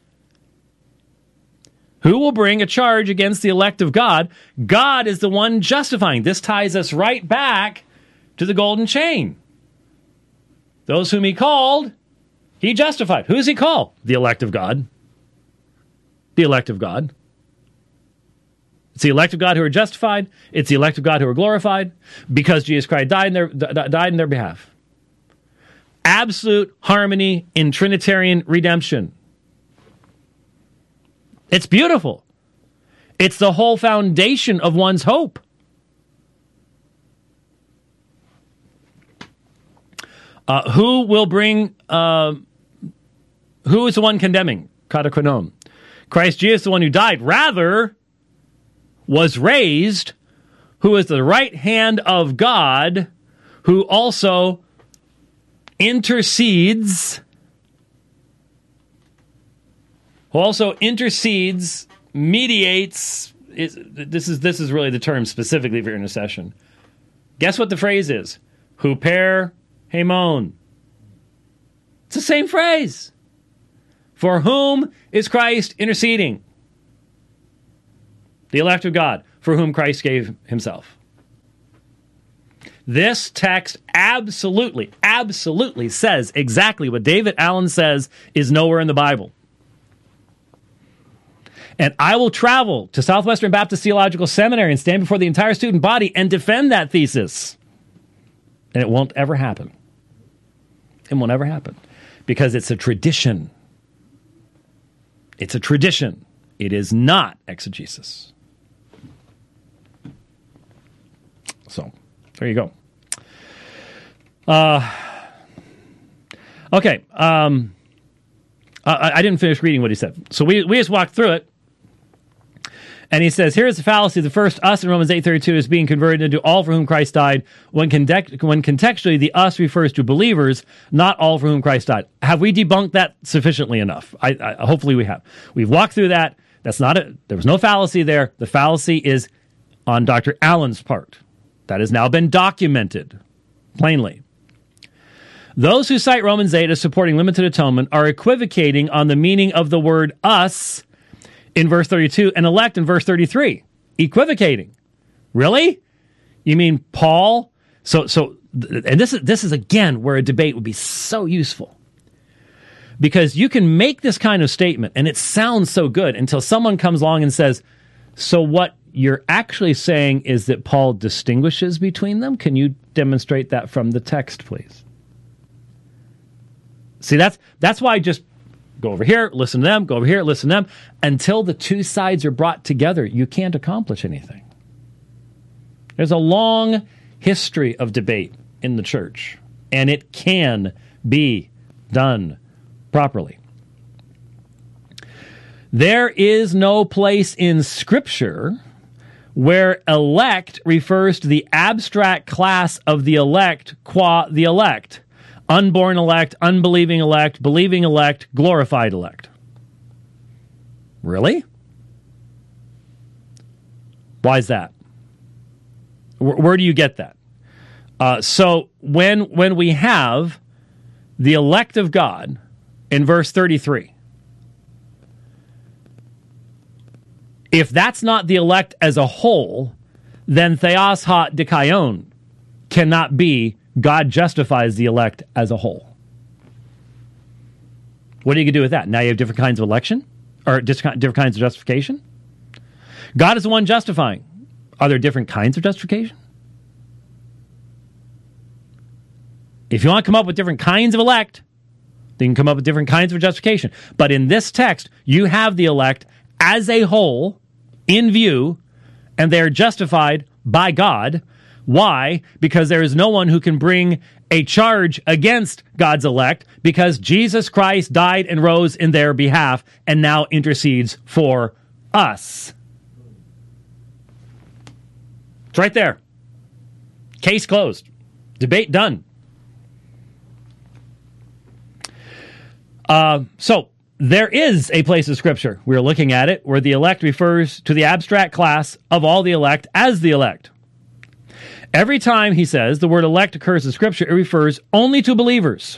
Who will bring a charge against the elect of God? God is the one justifying. This ties us right back to the golden chain. Those whom he called, he justified. Who does he call? The elect of God. The elect of God. It's the elect of God who are justified. It's the elect of God who are glorified because Jesus Christ died in their behalf. Absolute harmony in Trinitarian redemption. It's beautiful. It's the whole foundation of one's hope. Who will bring... who is the one condemning? Katakonon. Christ Jesus, the one who died, rather was raised, who is the right hand of God, who also intercedes... mediates. This is really the term specifically for intercession. Guess what the phrase is? Huper hemon. It's the same phrase. For whom is Christ interceding? The elect of God, for whom Christ gave himself. This text absolutely says exactly what David Allen says is nowhere in the Bible. And I will travel to Southwestern Baptist Theological Seminary and stand before the entire student body and defend that thesis. And it won't ever happen. It won't ever happen. Because it's a tradition. It's a tradition. It is not exegesis. So, there you go. Okay. I didn't finish reading what he said. So we just walked through it. And he says, here is the fallacy. The first us in Romans 8:32 is being converted into all for whom Christ died, when contextually the us refers to believers, not all for whom Christ died. Have we debunked that sufficiently enough? Hopefully we have. We've walked through that. That's not it. There was no fallacy there. The fallacy is on Dr. Allen's part. That has now been documented plainly. Those who cite Romans 8 as supporting limited atonement are equivocating on the meaning of the word us in verse 32 and elect in verse 33. Equivocating. Really? You mean Paul? And this is again where a debate would be so useful. Because you can make this kind of statement and it sounds so good until someone comes along and says, so what you're actually saying is that Paul distinguishes between them? Can you demonstrate that from the text, please? See, that's why I just go over here, listen to them, go over here, listen to them. Until the two sides are brought together, you can't accomplish anything. There's a long history of debate in the church, and it can be done properly. There is no place in Scripture where elect refers to the abstract class of the elect qua the elect. Unborn elect, unbelieving elect, believing elect, glorified elect. Really? Why is that? Where do you get that? So when we have the elect of God in verse 33, if that's not the elect as a whole, then theos ha dikaion cannot be God justifies the elect as a whole. What are you going to do with that? Now you have different kinds of election? Or different kinds of justification? God is the one justifying. Are there different kinds of justification? If you want to come up with different kinds of elect, then you can come up with different kinds of justification. But in this text, you have the elect as a whole in view, and they are justified by God. Why? Because there is no one who can bring a charge against God's elect, because Jesus Christ died and rose in their behalf and now intercedes for us. It's right there. Case closed. Debate done. So there is a place in Scripture, we're looking at it, where the elect refers to the abstract class of all the elect as the elect. Every time, he says, the word elect occurs in Scripture, it refers only to believers.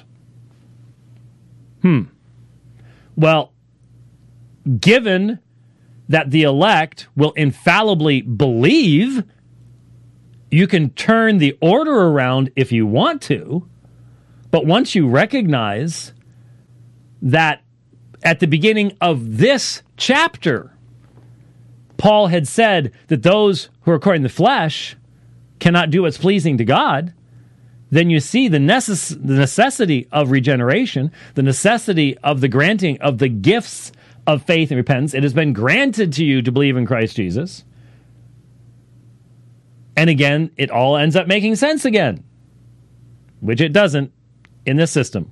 Well, given that the elect will infallibly believe, you can turn the order around if you want to, but once you recognize that at the beginning of this chapter, Paul had said that those who are according to the flesh cannot do what's pleasing to God, then you see the necessity of regeneration, the necessity of the granting of the gifts of faith and repentance. It has been granted to you to believe in Christ Jesus. And again, it all ends up making sense again, which it doesn't in this system.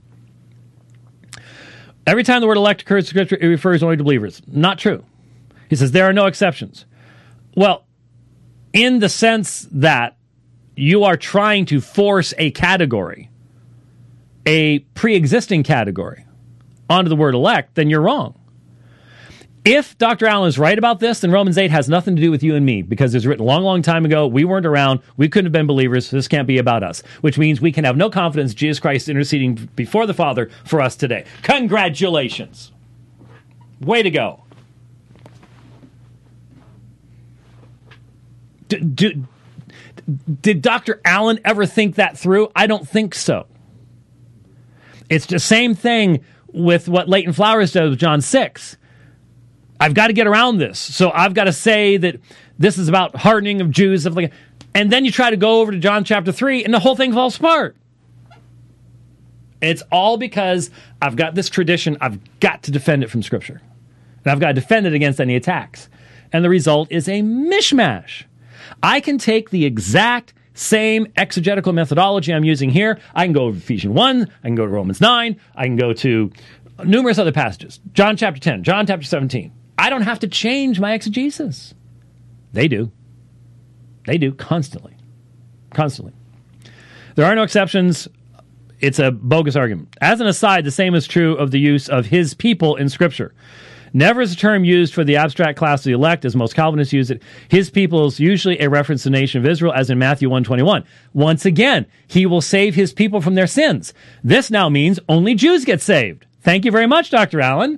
Every time the word elect occurs in Scripture, it refers only to believers. Not true. He says there are no exceptions. Well, in the sense that you are trying to force a category, a pre-existing category, onto the word elect, then you're wrong. If Dr. Allen is right about this, then Romans 8 has nothing to do with you and me, because it was written a long, long time ago. We weren't around. We couldn't have been believers. So this can't be about us, which means we can have no confidence in Jesus Christ interceding before the Father for us today. Congratulations. Way to go. Did Dr. Allen ever think that through? I don't think so. It's the same thing with what Leighton Flowers does with John 6. I've got to get around this. So I've got to say that this is about hardening of Jews. Stuff like that. And then you try to go over to John chapter 3 and the whole thing falls apart. It's all because I've got this tradition. I've got to defend it from Scripture. And I've got to defend it against any attacks. And the result is a mishmash. I can take the exact same exegetical methodology I'm using here. I can go to Ephesians 1. I can go to Romans 9. I can go to numerous other passages. John chapter 10, John chapter 17. I don't have to change my exegesis. They do. They do constantly. Constantly. There are no exceptions. It's a bogus argument. As an aside, the same is true of the use of his people in Scripture. Never is a term used for the abstract class of the elect, as most Calvinists use it. His people is usually a reference to the nation of Israel, as in Matthew 1:21. Once again, he will save his people from their sins. This now means only Jews get saved. Thank you very much, Dr. Allen.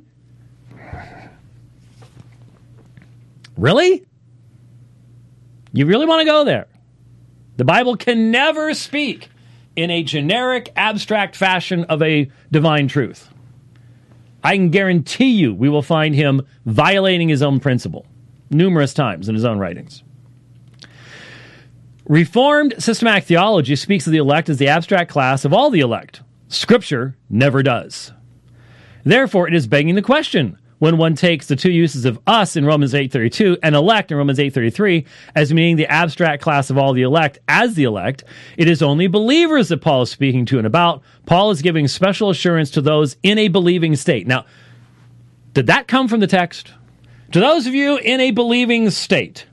Really? You really want to go there? The Bible can never speak in a generic, abstract fashion of a divine truth. I can guarantee you we will find him violating his own principle numerous times in his own writings. Reformed systematic theology speaks of the elect as the abstract class of all the elect. Scripture never does. Therefore, it is begging the question, when one takes the two uses of us in Romans 8:32 and elect in Romans 8:33 as meaning the abstract class of all the elect as the elect, it is only believers that Paul is speaking to and about. Paul is giving special assurance to those in a believing state. Now, did that come from the text? To those of you in a believing state,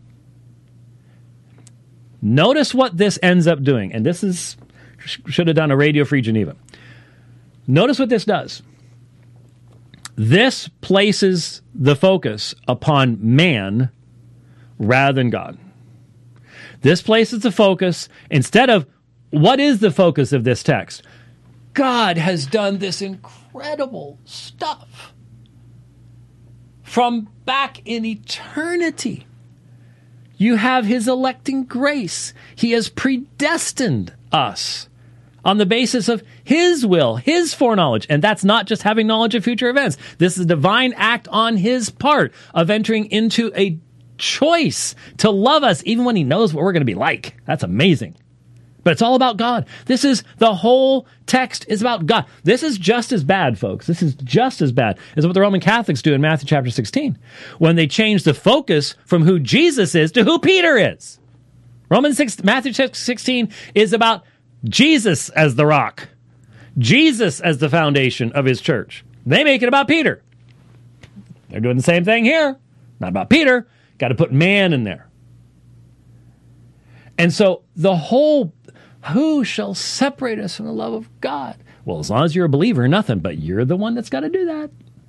notice what this ends up doing. And this is, should have done a Radio Free Geneva. Notice what this does. This places the focus upon man rather than God. This places the focus, instead of, what is the focus of this text? God has done this incredible stuff from back in eternity. You have his electing grace. He has predestined us on the basis of his will, his foreknowledge. And that's not just having knowledge of future events. This is a divine act on his part of entering into a choice to love us even when he knows what we're going to be like. That's amazing. But it's all about God. This is, the whole text is about God. This is just as bad, folks. This is just as bad as what the Roman Catholics do in Matthew chapter 16, when they change the focus from who Jesus is to who Peter is. Matthew 16 is about Jesus as the rock, Jesus as the foundation of his church. They make it about Peter. They're doing the same thing here. Not about Peter. Got to put man in there. And so the whole, who shall separate us from the love of God? Well, as long as you're a believer, nothing, but you're the one that's got to do that.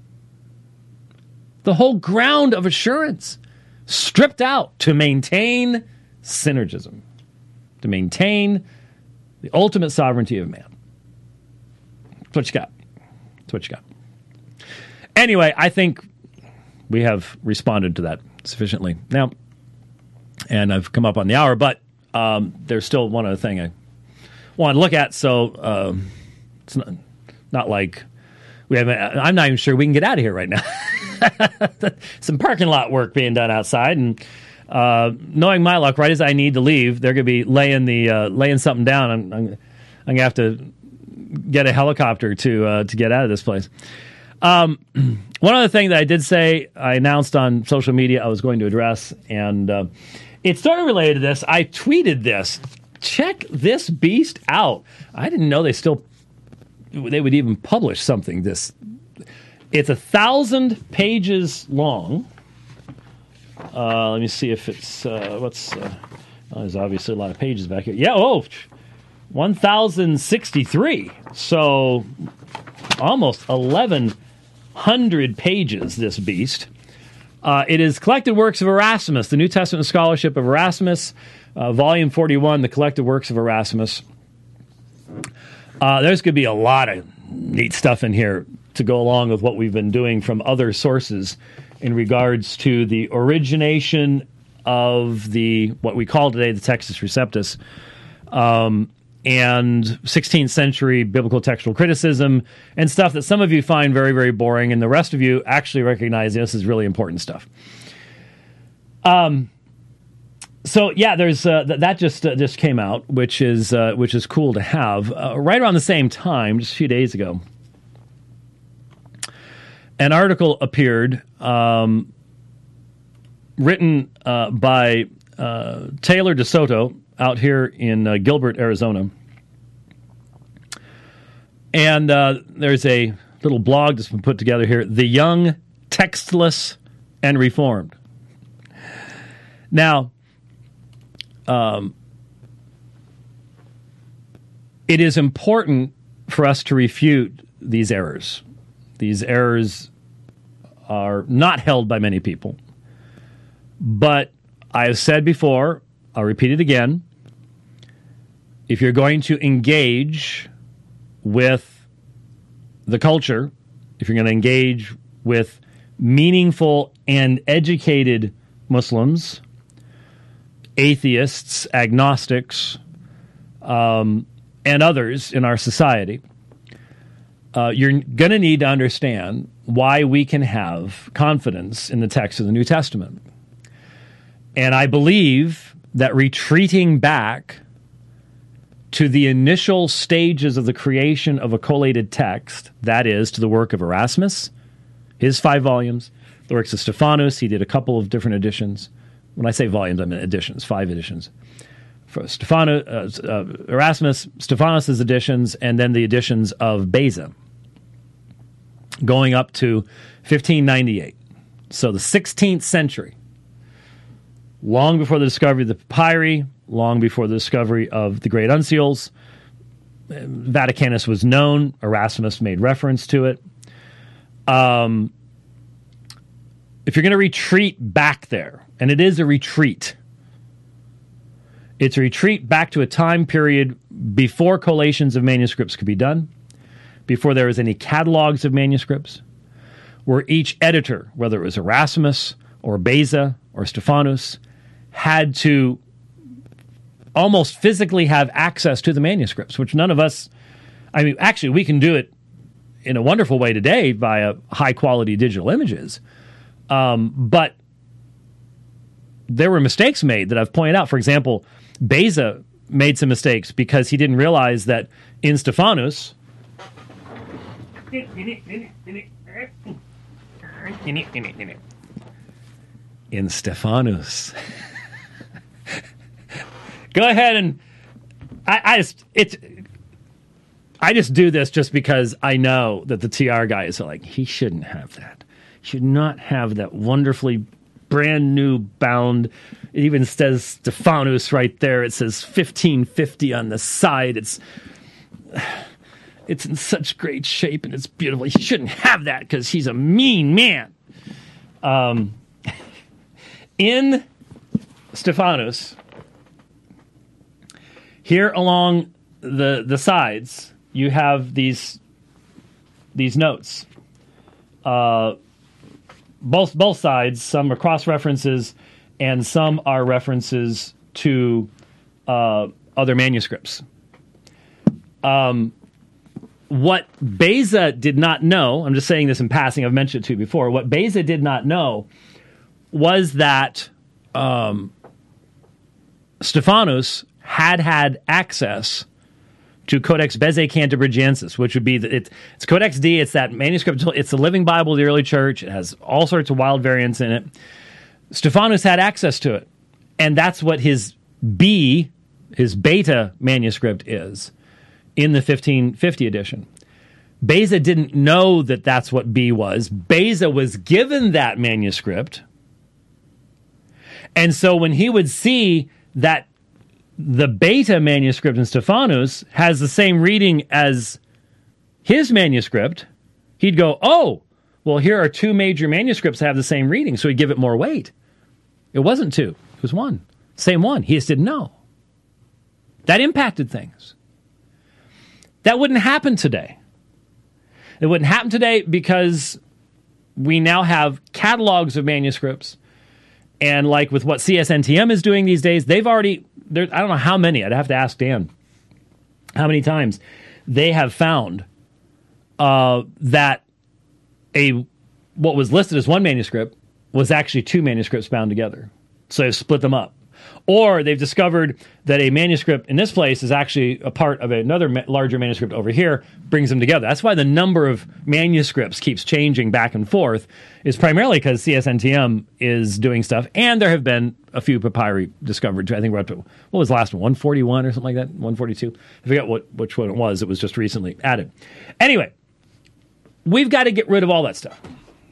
The whole ground of assurance stripped out to maintain synergism, to maintain the ultimate sovereignty of man. That's what you got. That's what you got. Anyway, I think we have responded to that sufficiently now. And I've come up on the hour, but there's still one other thing I want to look at. So it's not like we haven't, I'm not even sure we can get out of here right now. Some parking lot work being done outside, and knowing my luck, right as I need to leave, they're going to be laying something down. I'm going to have to get a helicopter to get out of this place. One other thing that I did say, I announced on social media I was going to address, and it's sort of related to this. I tweeted this. Check this beast out. I didn't know they would even publish something this. It's 1,000 pages long. Let me see if it's there's obviously a lot of pages back here. Yeah, 1,063. So almost 1,100 pages, this beast. It is Collected Works of Erasmus, the New Testament Scholarship of Erasmus, Volume 41, the Collected Works of Erasmus. There's going to be a lot of neat stuff in here to go along with what we've been doing from other sources in regards to the origination of what we call today the Textus Receptus, and 16th century biblical textual criticism, and stuff that some of you find very, very boring, and the rest of you actually recognize this is really important stuff. So yeah, there's that just came out, which is cool to have. Right around the same time, just a few days ago, an article appeared written by Taylor DeSoto out here in Gilbert, Arizona. And there's a little blog that's been put together here, The Young, Textless, and Reformed. Now, it is important for us to refute these errors. These errors are not held by many people. But I have said before, I'll repeat it again, if you're going to engage with the culture, if you're going to engage with meaningful and educated Muslims, atheists, agnostics, and others in our society, you're going to need to understand why we can have confidence in the text of the New Testament. And I believe that retreating back to the initial stages of the creation of a collated text, that is, to the work of Erasmus, his 5 volumes, the works of Stephanus, he did a couple of different editions. When I say volumes, I mean editions, 5 editions. For Erasmus, Stephanus' editions, and then the editions of Beza, going up to 1598. So the 16th century, long before the discovery of the papyri, long before the discovery of the great uncials. Vaticanus was known. Erasmus made reference to it. If you're going to retreat back there, and it is a retreat, it's a retreat back to a time period before collations of manuscripts could be done, before there was any catalogs of manuscripts, where each editor, whether it was Erasmus or Beza or Stephanus, had to almost physically have access to the manuscripts, which none of us, I mean, actually, we can do it in a wonderful way today via high-quality digital images. But there were mistakes made that I've pointed out. For example, Beza made some mistakes because he didn't realize that in Stephanus, go ahead and I just do this just because I know that the TR guys are like, he shouldn't have that. He should not have that wonderfully brand new bound. It even says Stephanus right there. It says 1550 on the side. It's in such great shape and it's beautiful. He shouldn't have that because he's a mean man. In Stephanus, here along the sides, you have these notes. Both sides, some are cross-references, and some are references to other manuscripts. What Beza did not know, I'm just saying this in passing, I've mentioned it to you before, what Beza did not know was that Stephanus had access to Codex Bezae Cantabrigiensis, which would be it's Codex D. It's that manuscript. It's the Living Bible of the early church. It has all sorts of wild variants in it. Stephanus had access to it, and that's what his beta manuscript is in the 1550 edition. Beza didn't know that that's what B was. Beza was given that manuscript, and so when he would see that the beta manuscript in Stephanus has the same reading as his manuscript, he'd go, oh, well, here are 2 major manuscripts that have the same reading, so he'd give it more weight. It wasn't 2. It was 1. Same one. He just didn't know. That impacted things. That wouldn't happen today. It wouldn't happen today because we now have catalogs of manuscripts, and like with what CSNTM is doing these days, they've already... I don't know how many. I'd have to ask Dan how many times they have found that what was listed as one manuscript was actually 2 manuscripts bound together. So they've split them up. Or they've discovered that a manuscript in this place is actually a part of another larger manuscript over here, brings them together. That's why the number of manuscripts keeps changing back and forth, is primarily because CSNTM is doing stuff, and there have been a few papyri discovered. I think we're up to, what was the last one, 141 or something like that? 142? I forget which one it was. It was just recently added. Anyway, we've got to get rid of all that stuff.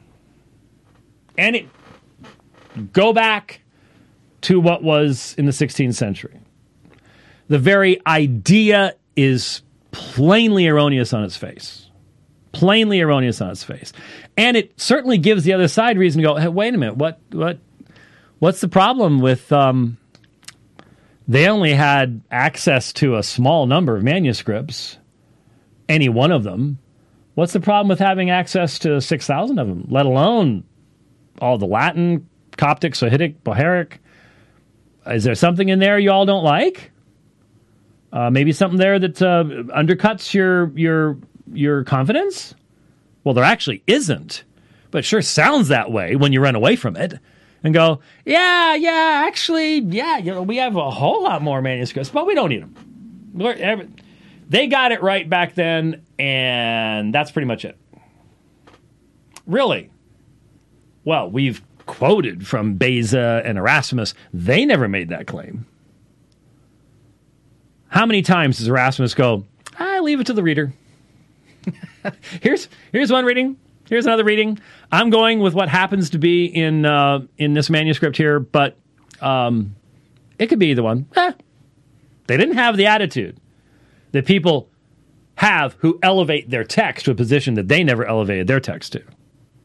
And go back to what was in the 16th century. The very idea is plainly erroneous on its face. Plainly erroneous on its face. And it certainly gives the other side reason to go, hey, wait a minute, what's the problem with they only had access to a small number of manuscripts, any one of them. What's the problem with having access to 6,000 of them, let alone all the Latin, Coptic, Sahidic, Bohairic? Is there something in there you all don't like? Maybe something there that undercuts your confidence? Well, there actually isn't, but it sure sounds that way when you run away from it and go, actually, we have a whole lot more manuscripts, but we don't need them. They got it right back then, and that's pretty much it. Really? Well, we've quoted from Beza and Erasmus. They never made that claim. How many times does Erasmus go, I leave it to the reader? Here's one reading. Here's another reading. I'm going with what happens to be in this manuscript here, but it could be either one. They didn't have the attitude that people have who elevate their text to a position that they never elevated their text to.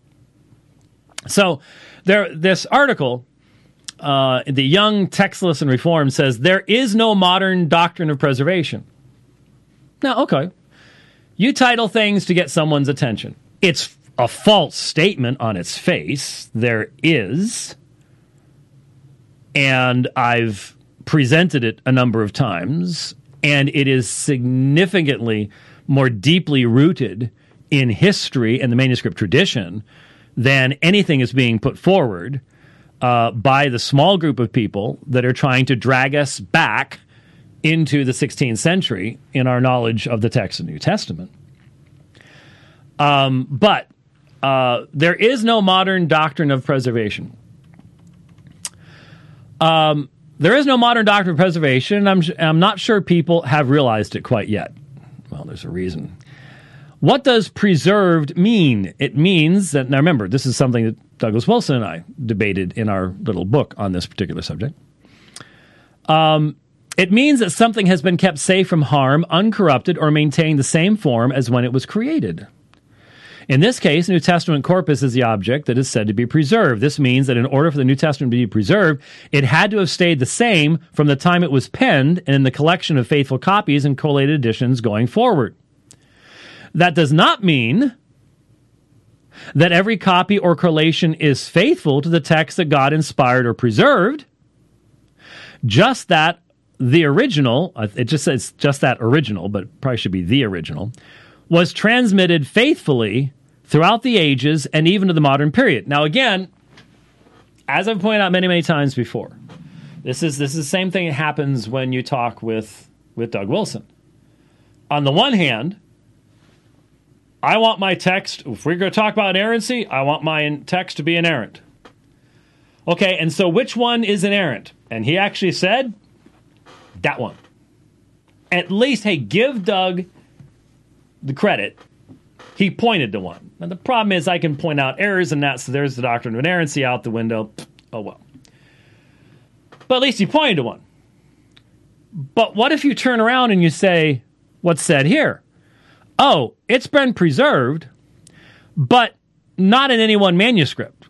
So this article, The Young, Textless, and Reformed, says there is no modern doctrine of preservation. Now, okay. You title things to get someone's attention. It's a false statement on its face. There is. And I've presented it a number of times. And it is significantly more deeply rooted in history and the manuscript tradition than anything is being put forward by the small group of people that are trying to drag us back into the 16th century in our knowledge of the text of the New Testament. But there is no modern doctrine of preservation. There is no modern doctrine of preservation. I'm not sure people have realized it quite yet. Well, there's a reason. What does preserved mean? It means that, now remember, this is something that Douglas Wilson and I debated in our little book on this particular subject. It means that something has been kept safe from harm, uncorrupted, or maintained the same form as when it was created. In this case, New Testament corpus is the object that is said to be preserved. This means that in order for the New Testament to be preserved, it had to have stayed the same from the time it was penned and in the collection of faithful copies and collated editions going forward. That does not mean that every copy or collation is faithful to the text that God inspired or preserved. Just that the original, it just says just that original, but it probably should be the original, was transmitted faithfully throughout the ages and even to the modern period. Now again, as I've pointed out many, many times before, this is the same thing that happens when you talk with Doug Wilson. On the one hand, I want my text, if we're going to talk about inerrancy, I want my text to be inerrant. Okay, and so which one is inerrant? And he actually said, that one. At least, hey, give Doug the credit. He pointed to one. Now, the problem is I can point out errors in that, so there's the doctrine of inerrancy out the window. Oh, well. But at least he pointed to one. But what if you turn around and you say, what's said here? Oh, it's been preserved, but not in any one manuscript.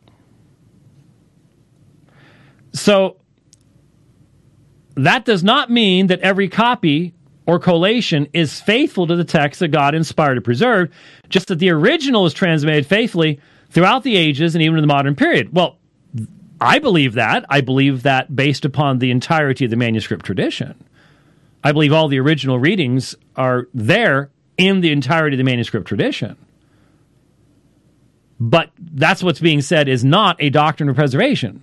So that does not mean that every copy or collation is faithful to the text that God inspired or preserved, just that the original is transmitted faithfully throughout the ages and even in the modern period. Well, I believe that. I believe that based upon the entirety of the manuscript tradition. I believe all the original readings are there in the entirety of the manuscript tradition. But that's what's being said is not a doctrine of preservation.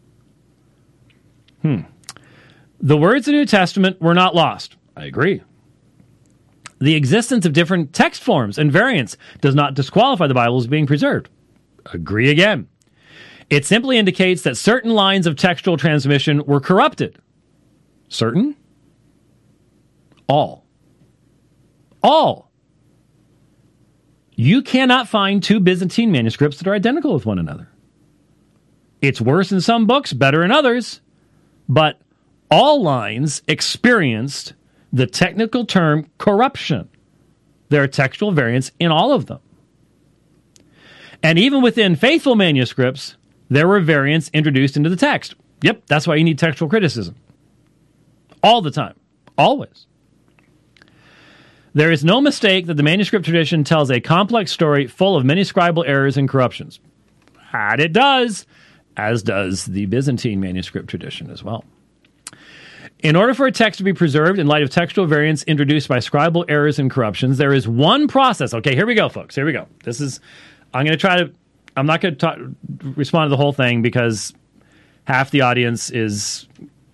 The words of the New Testament were not lost. I agree. The existence of different text forms and variants does not disqualify the Bible as being preserved. Agree again. It simply indicates that certain lines of textual transmission were corrupted. Certain? All. You cannot find two Byzantine manuscripts that are identical with one another. It's worse in some books, better in others, but all lines experienced the technical term corruption. There are textual variants in all of them. And even within faithful manuscripts, there were variants introduced into the text. Yep, that's why you need textual criticism. All the time. Always. There is no mistake that the manuscript tradition tells a complex story full of many scribal errors and corruptions. And it does, as does the Byzantine manuscript tradition as well. In order for a text to be preserved in light of textual variants introduced by scribal errors and corruptions, there is one process. Okay, here we go, folks. Here we go. I'm not going to respond to the whole thing because half the audience is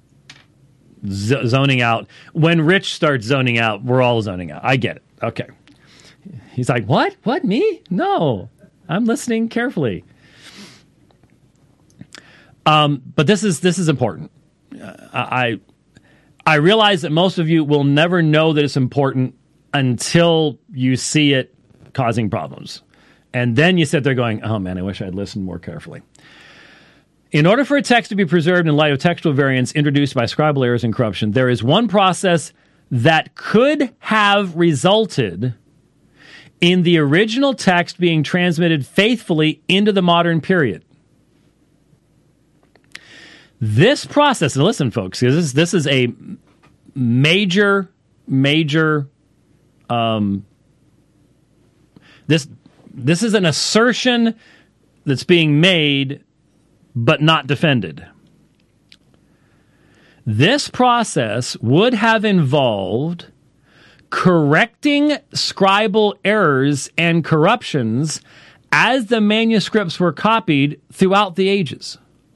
zoning out. When Rich starts zoning out, we're all zoning out. I get it. Okay. He's like, what? What, me? No, I'm listening carefully. But this is important. I realize that most of you will never know that it's important until you see it causing problems. And then you sit there going, oh man, I wish I had listened more carefully. In order for a text to be preserved in light of textual variants introduced by scribal errors and corruption, there is one process that could have resulted in the original text being transmitted faithfully into the modern period. This process, and listen, folks, this is a major, this is an assertion that's being made but not defended. This process would have involved correcting scribal errors and corruptions as the manuscripts were copied throughout the ages.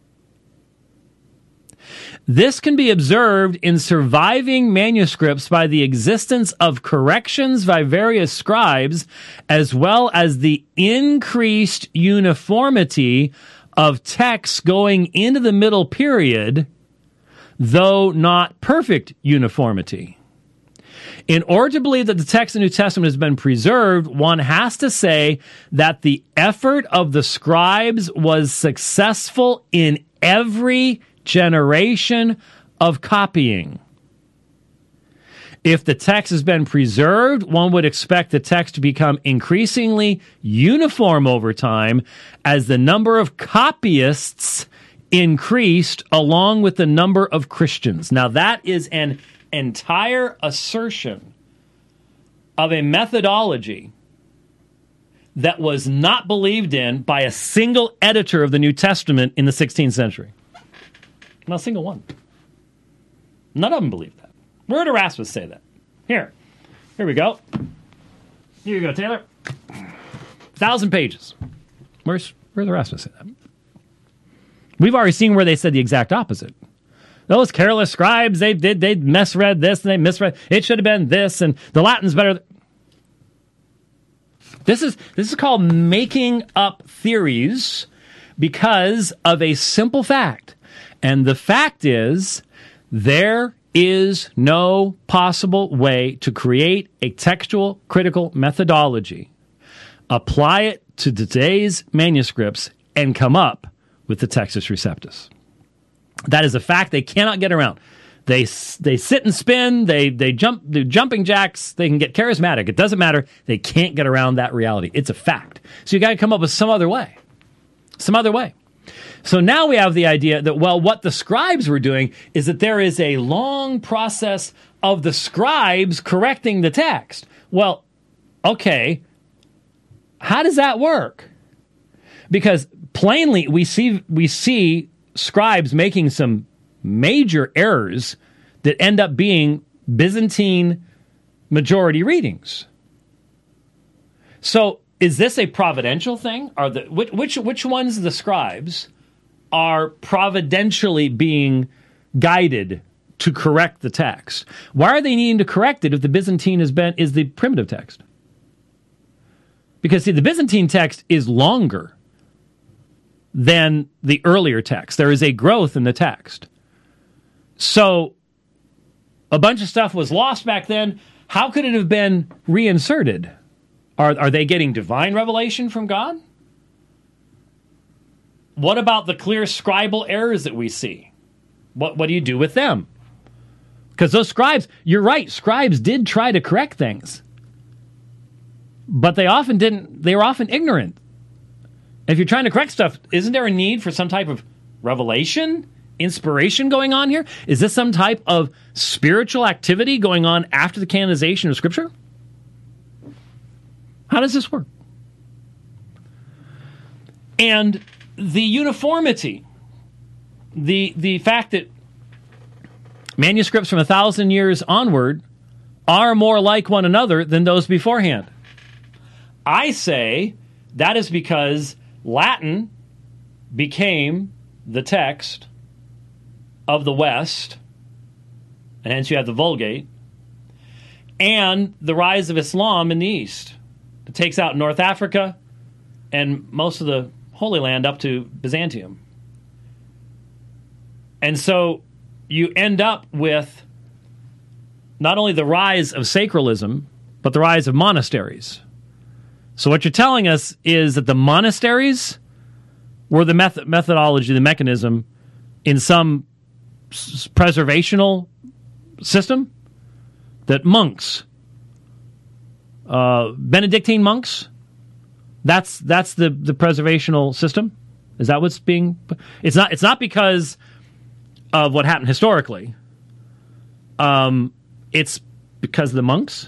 This can be observed in surviving manuscripts by the existence of corrections by various scribes, as well as the increased uniformity of texts going into the middle period, though not perfect uniformity. In order to believe that the text of the New Testament has been preserved, one has to say that the effort of the scribes was successful in every generation of copying. If the text has been preserved, one would expect the text to become increasingly uniform over time as the number of copyists increased along with the number of Christians. Now, that is an entire assertion of a methodology that was not believed in by a single editor of the New Testament in the 16th century. Not a single one. None of them believed that. Where did Erasmus say that? Here we go. Here you go, Taylor. 1,000 pages. Where's Erasmus say that? We've already seen where they said the exact opposite. Those careless scribes, they misread this and they misread. It should have been this, and the Latin's better. This is called making up theories because of a simple fact. And the fact is, there is no possible way to create a textual critical methodology, apply it to today's manuscripts, and come up with the Textus Receptus. That is a fact they cannot get around. They sit and spin, they do jumping jacks, they can get charismatic. It doesn't matter. They can't get around that reality. It's a fact. So you got to come up with some other way. Some other way. So now we have the idea that, well, what the scribes were doing is that there is a long process of the scribes correcting the text. Well, okay, how does that work? Because plainly we see scribes making some major errors that end up being Byzantine majority readings. So is this a providential thing? Are which ones of the scribes are providentially being guided to correct the text? Why are they needing to correct it if the Byzantine is the primitive text? Because see, the Byzantine text is longer than the earlier text. There is a growth in the text. So a bunch of stuff was lost back then. How could it have been reinserted? Are they getting divine revelation from God? What about the clear scribal errors that we see? What do you do with them? Because those scribes, you're right, scribes did try to correct things. But they often didn't, they were often ignorant. If you're trying to correct stuff, isn't there a need for some type of revelation, inspiration going on here? Is this some type of spiritual activity going on after the canonization of Scripture? How does this work? And the uniformity, the fact that manuscripts from 1,000 years onward are more like one another than those beforehand. I say that is because Latin became the text of the West, and hence you have the Vulgate, and the rise of Islam in the East. It takes out North Africa and most of the Holy Land up to Byzantium. And so you end up with not only the rise of sacralism, but the rise of monasteries. So what you're telling us is that the monasteries were the methodology, the mechanism in some preservational system, that monks, Benedictine monks, that's the preservational system. Is that what's being? It's not because of what happened historically. It's because of the monks.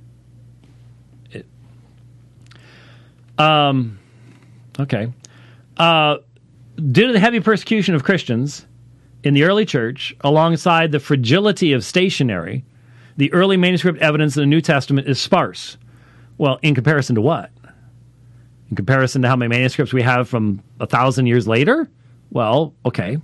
Okay. Due to the heavy persecution of Christians in the early church, alongside the fragility of stationery, the early manuscript evidence in the New Testament is sparse. Well, in comparison to what? In comparison to how many manuscripts we have from 1,000 years later? Well, okay.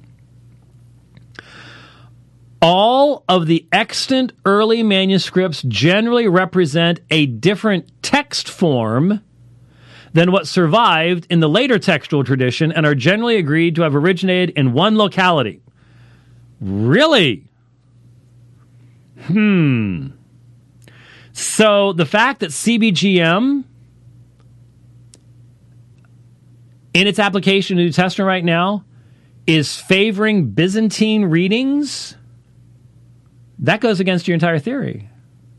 All of the extant early manuscripts generally represent a different text form than what survived in the later textual tradition and are generally agreed to have originated in one locality. Really? So the fact that CBGM, in its application to the New Testament right now, is favoring Byzantine readings, that goes against your entire theory.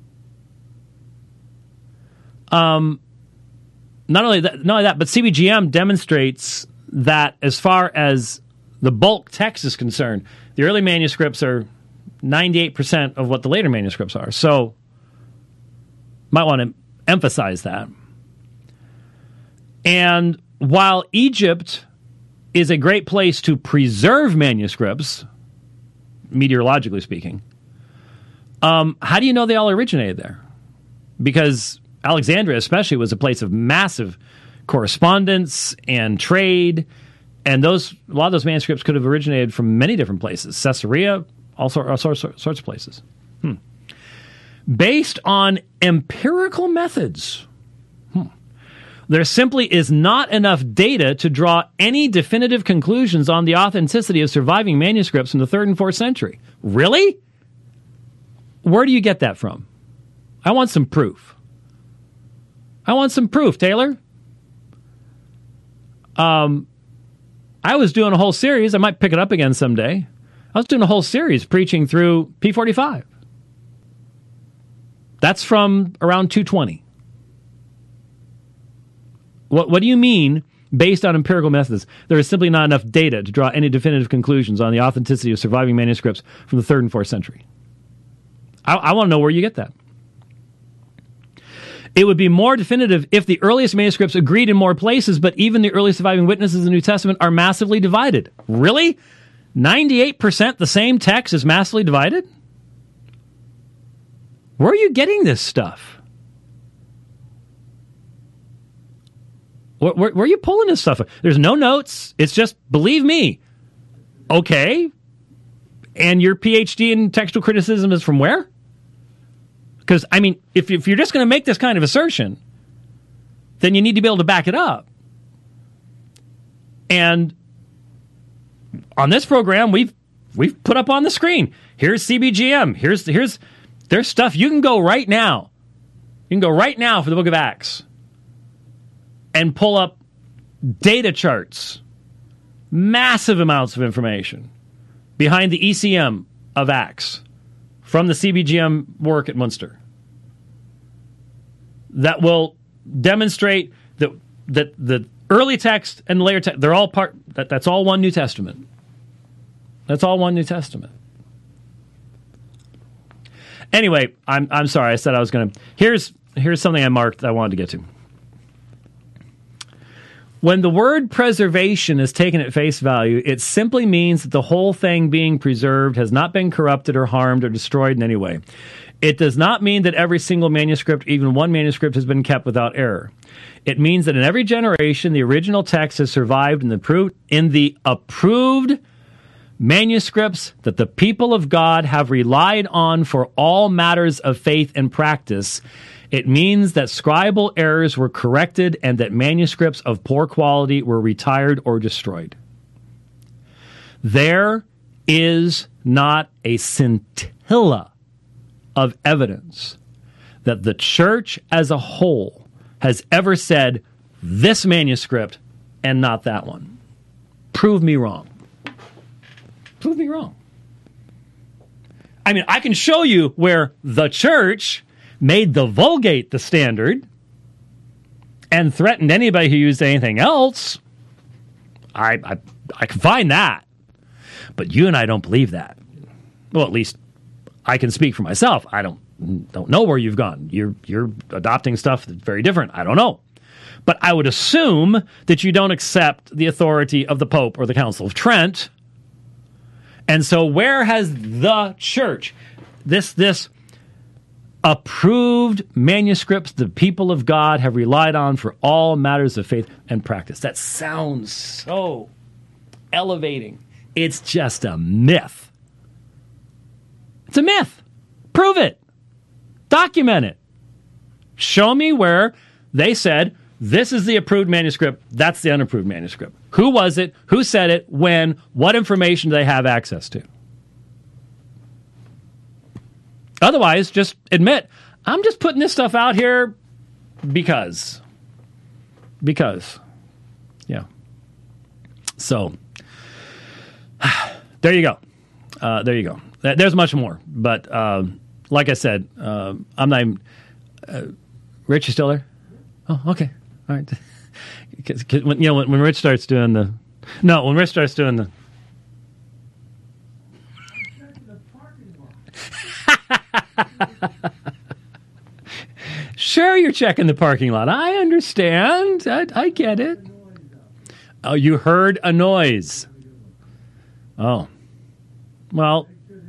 Not only that, but CBGM demonstrates that as far as the bulk text is concerned, the early manuscripts are 98% of what the later manuscripts are. So, might want to emphasize that. And while Egypt is a great place to preserve manuscripts, meteorologically speaking, how do you know they all originated there? Because Alexandria especially was a place of massive correspondence and trade, and a lot of those manuscripts could have originated from many different places. Caesarea, all sorts of places. Based on empirical methods, there simply is not enough data to draw any definitive conclusions on the authenticity of surviving manuscripts from the 3rd and 4th century. Really? Where do you get that from? I want some proof. Taylor. I was doing a whole series. I might pick it up again someday. I was doing a whole series preaching through P45. That's from around 220. What do you mean, based on empirical methods, there is simply not enough data to draw any definitive conclusions on the authenticity of surviving manuscripts from the 3rd and 4th century? I want to know where you get that. It would be more definitive if the earliest manuscripts agreed in more places, but even the early surviving witnesses in the New Testament are massively divided. Really? 98% the same text is massively divided? Where are you getting this stuff? Where are you pulling this stuff? There's no notes. It's just, believe me. Okay. And your PhD in textual criticism is from where? Because, I mean, if you're just going to make this kind of assertion, then you need to be able to back it up. And on this program, we've put up on the screen, here's CBGM, there's stuff. You can go right now. You can go right now for the book of Acts. and pull up data charts, massive amounts of information behind the ECM of Acts from the CBGM work at Munster that will demonstrate that the early text and the later text, they're all part, that's all one New Testament. That's all one New Testament. Anyway, I'm sorry. I said I was going to. Here's something I marked that I wanted to get to. When the word preservation is taken at face value, it simply means that the whole thing being preserved has not been corrupted or harmed or destroyed in any way. It does not mean that every single manuscript, even one manuscript, has been kept without error. It means that in every generation, the original text has survived in the approved manuscripts that the people of God have relied on for all matters of faith and practice. It means that scribal errors were corrected and that manuscripts of poor quality were retired or destroyed. There is not a scintilla of evidence that the church as a whole has ever said this manuscript and not that one. Prove me wrong. Prove me wrong. I mean, I can show you where the church made the Vulgate the standard and threatened anybody who used anything else. I can find that. But you and I don't believe that. Well, at least I can speak for myself. I don't know where you've gone. You're adopting stuff that's very different. I don't know. But I would assume that you don't accept the authority of the Pope or the Council of Trent. And so where has the church, this approved manuscripts the people of God have relied on for all matters of faith and practice? That sounds so elevating. It's just a myth. It's a myth. Prove it. Document it. Show me where they said, this is the approved manuscript, that's the unapproved manuscript. Who was it? Who said it? When? What information do they have access to? Otherwise, just admit, I'm just putting this stuff out here because. Yeah. So, there you go. There you go. There's much more. But, like I said, I'm not even... Rich, you still there? Oh, okay. All right. When Rich starts doing the... No, when Rich starts doing the... Sure, you're checking the parking lot. I understand. I get it. Oh, you heard a noise. Oh. Well,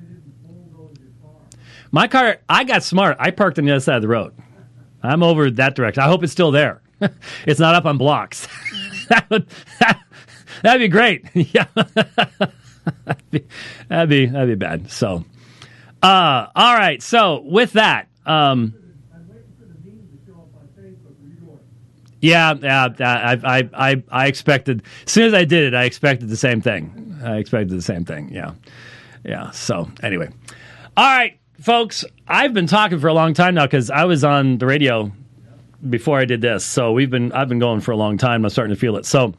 my car, I got smart. I parked on the other side of the road. I'm over that direction. I hope it's still there. It's not up on blocks. That'd be great. Yeah. that'd be bad. So, all right. So with that, yeah, I expected, as soon as I did it, I expected the same thing. Yeah. So anyway, all right, folks, I've been talking for a long time now because I was on the radio before I did this. So I've been going for a long time. I'm starting to feel it. So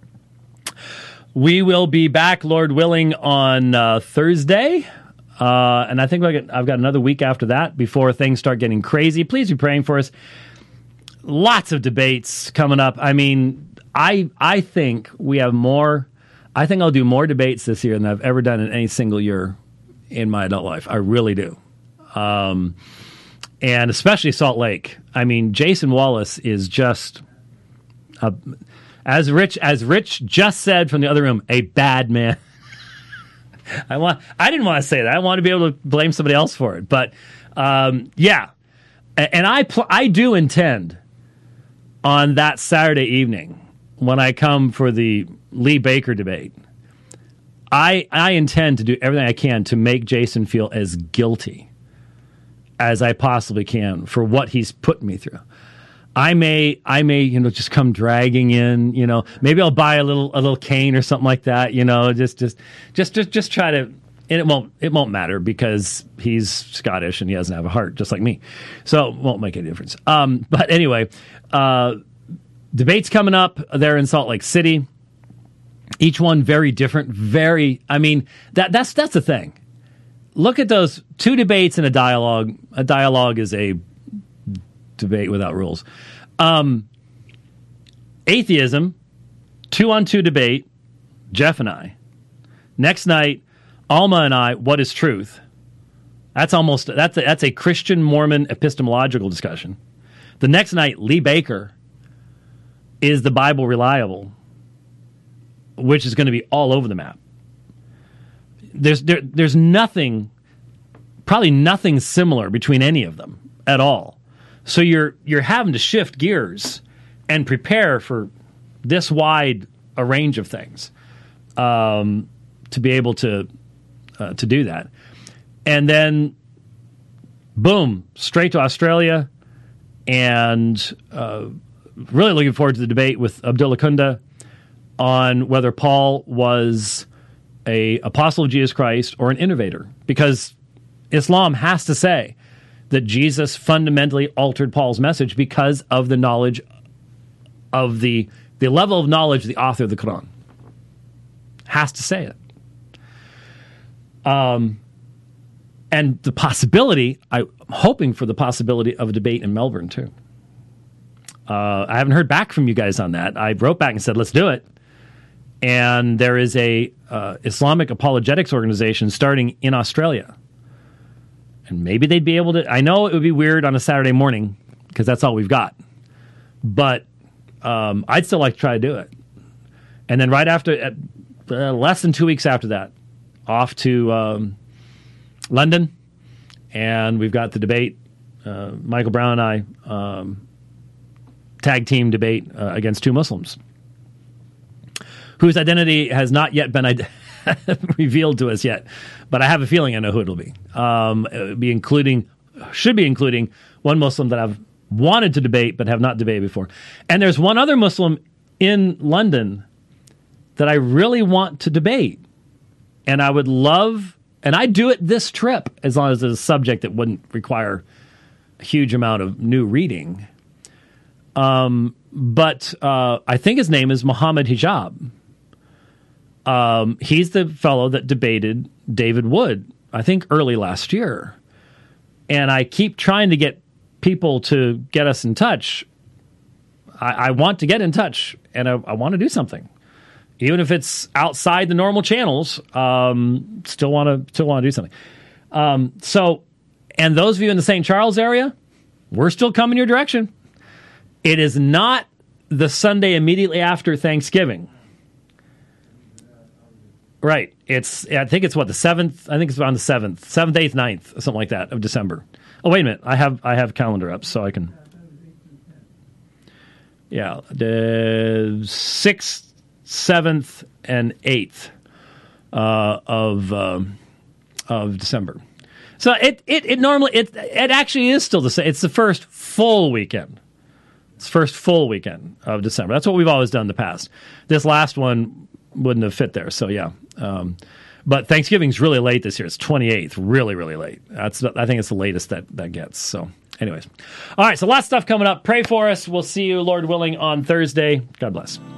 we will be back, Lord willing, on Thursday. And I think I've got another week after that before things start getting crazy. Please be praying for us. Lots of debates coming up. I mean, I think we have more. I think I'll do more debates this year than I've ever done in any single year in my adult life. I really do. And especially Salt Lake. I mean, Jason Wallace is just, as Rich just said from the other room, a bad man. I didn't want to say that. I want to be able to blame somebody else for it. But yeah, and I do intend on that Saturday evening when I come for the Lee Baker debate. I intend to do everything I can to make Jason feel as guilty as I possibly can for what he's put me through. I may, just come dragging in, maybe I'll buy a little cane or something like that, just try to, and it won't matter because he's Scottish and he doesn't have a heart, just like me. So it won't make any difference. But anyway, Debates coming up there in Salt Lake City. Each one very different. That's the thing. Look at those two debates and a dialogue. A dialogue is a debate without rules. Atheism, 2-on-2 debate, Jeff and I. Next night, Alma and I, what is truth? That's a Christian Mormon epistemological discussion. The next night, Lee Baker, is the Bible reliable? Which is going to be all over the map. There's nothing, probably nothing similar between any of them at all. So you're having to shift gears and prepare for this wide a range of things to be able to do that. And then, boom, straight to Australia, and really looking forward to the debate with Abdullah Kunda on whether Paul was an apostle of Jesus Christ or an innovator, because Islam has to say that Jesus fundamentally altered Paul's message because of the knowledge of the level of knowledge of the author of the Quran. Has to say it. And the possibility, I'm hoping for the possibility of a debate in Melbourne too. I haven't heard back from you guys on that. I wrote back and said, let's do it. And there is a Islamic apologetics organization starting in Australia. And maybe they'd be able to. I know it would be weird on a Saturday morning because that's all we've got. But I'd still like to try to do it. And then right after, less than 2 weeks after that, off to London. And we've got the debate. Michael Brown and I tag team debate against two Muslims whose identity has not yet been revealed to us yet, but I have a feeling I know who it'll be. Should be including one Muslim that I've wanted to debate but have not debated before. And there's one other Muslim in London that I really want to debate. And I would love, and I'd do it this trip as long as it's a subject that wouldn't require a huge amount of new reading. But I think his name is Muhammad Hijab. He's the fellow that debated David Wood, I think early last year. And I keep trying to get people to get us in touch. I want to get in touch, and I want to do something. Even if it's outside the normal channels, still want to do something. And those of you in the St. Charles area, we're still coming your direction. It is not the Sunday immediately after Thanksgiving. Right. I think it's what, the 7th? I think it's around the 7th, 8th, 9th, something like that of December. Oh, wait a minute. I have calendar up so I can. Yeah. The 6th, 7th, and 8th of December. So it normally, it actually is still the same. It's the first full weekend. It's first full weekend of December. That's what we've always done in the past. This last one wouldn't have fit there. So yeah. But Thanksgiving's really late this year. It's 28th, really, really late. I think it's the latest that gets. So anyways. All right. So lots of stuff coming up. Pray for us. We'll see you, Lord willing, on Thursday. God bless.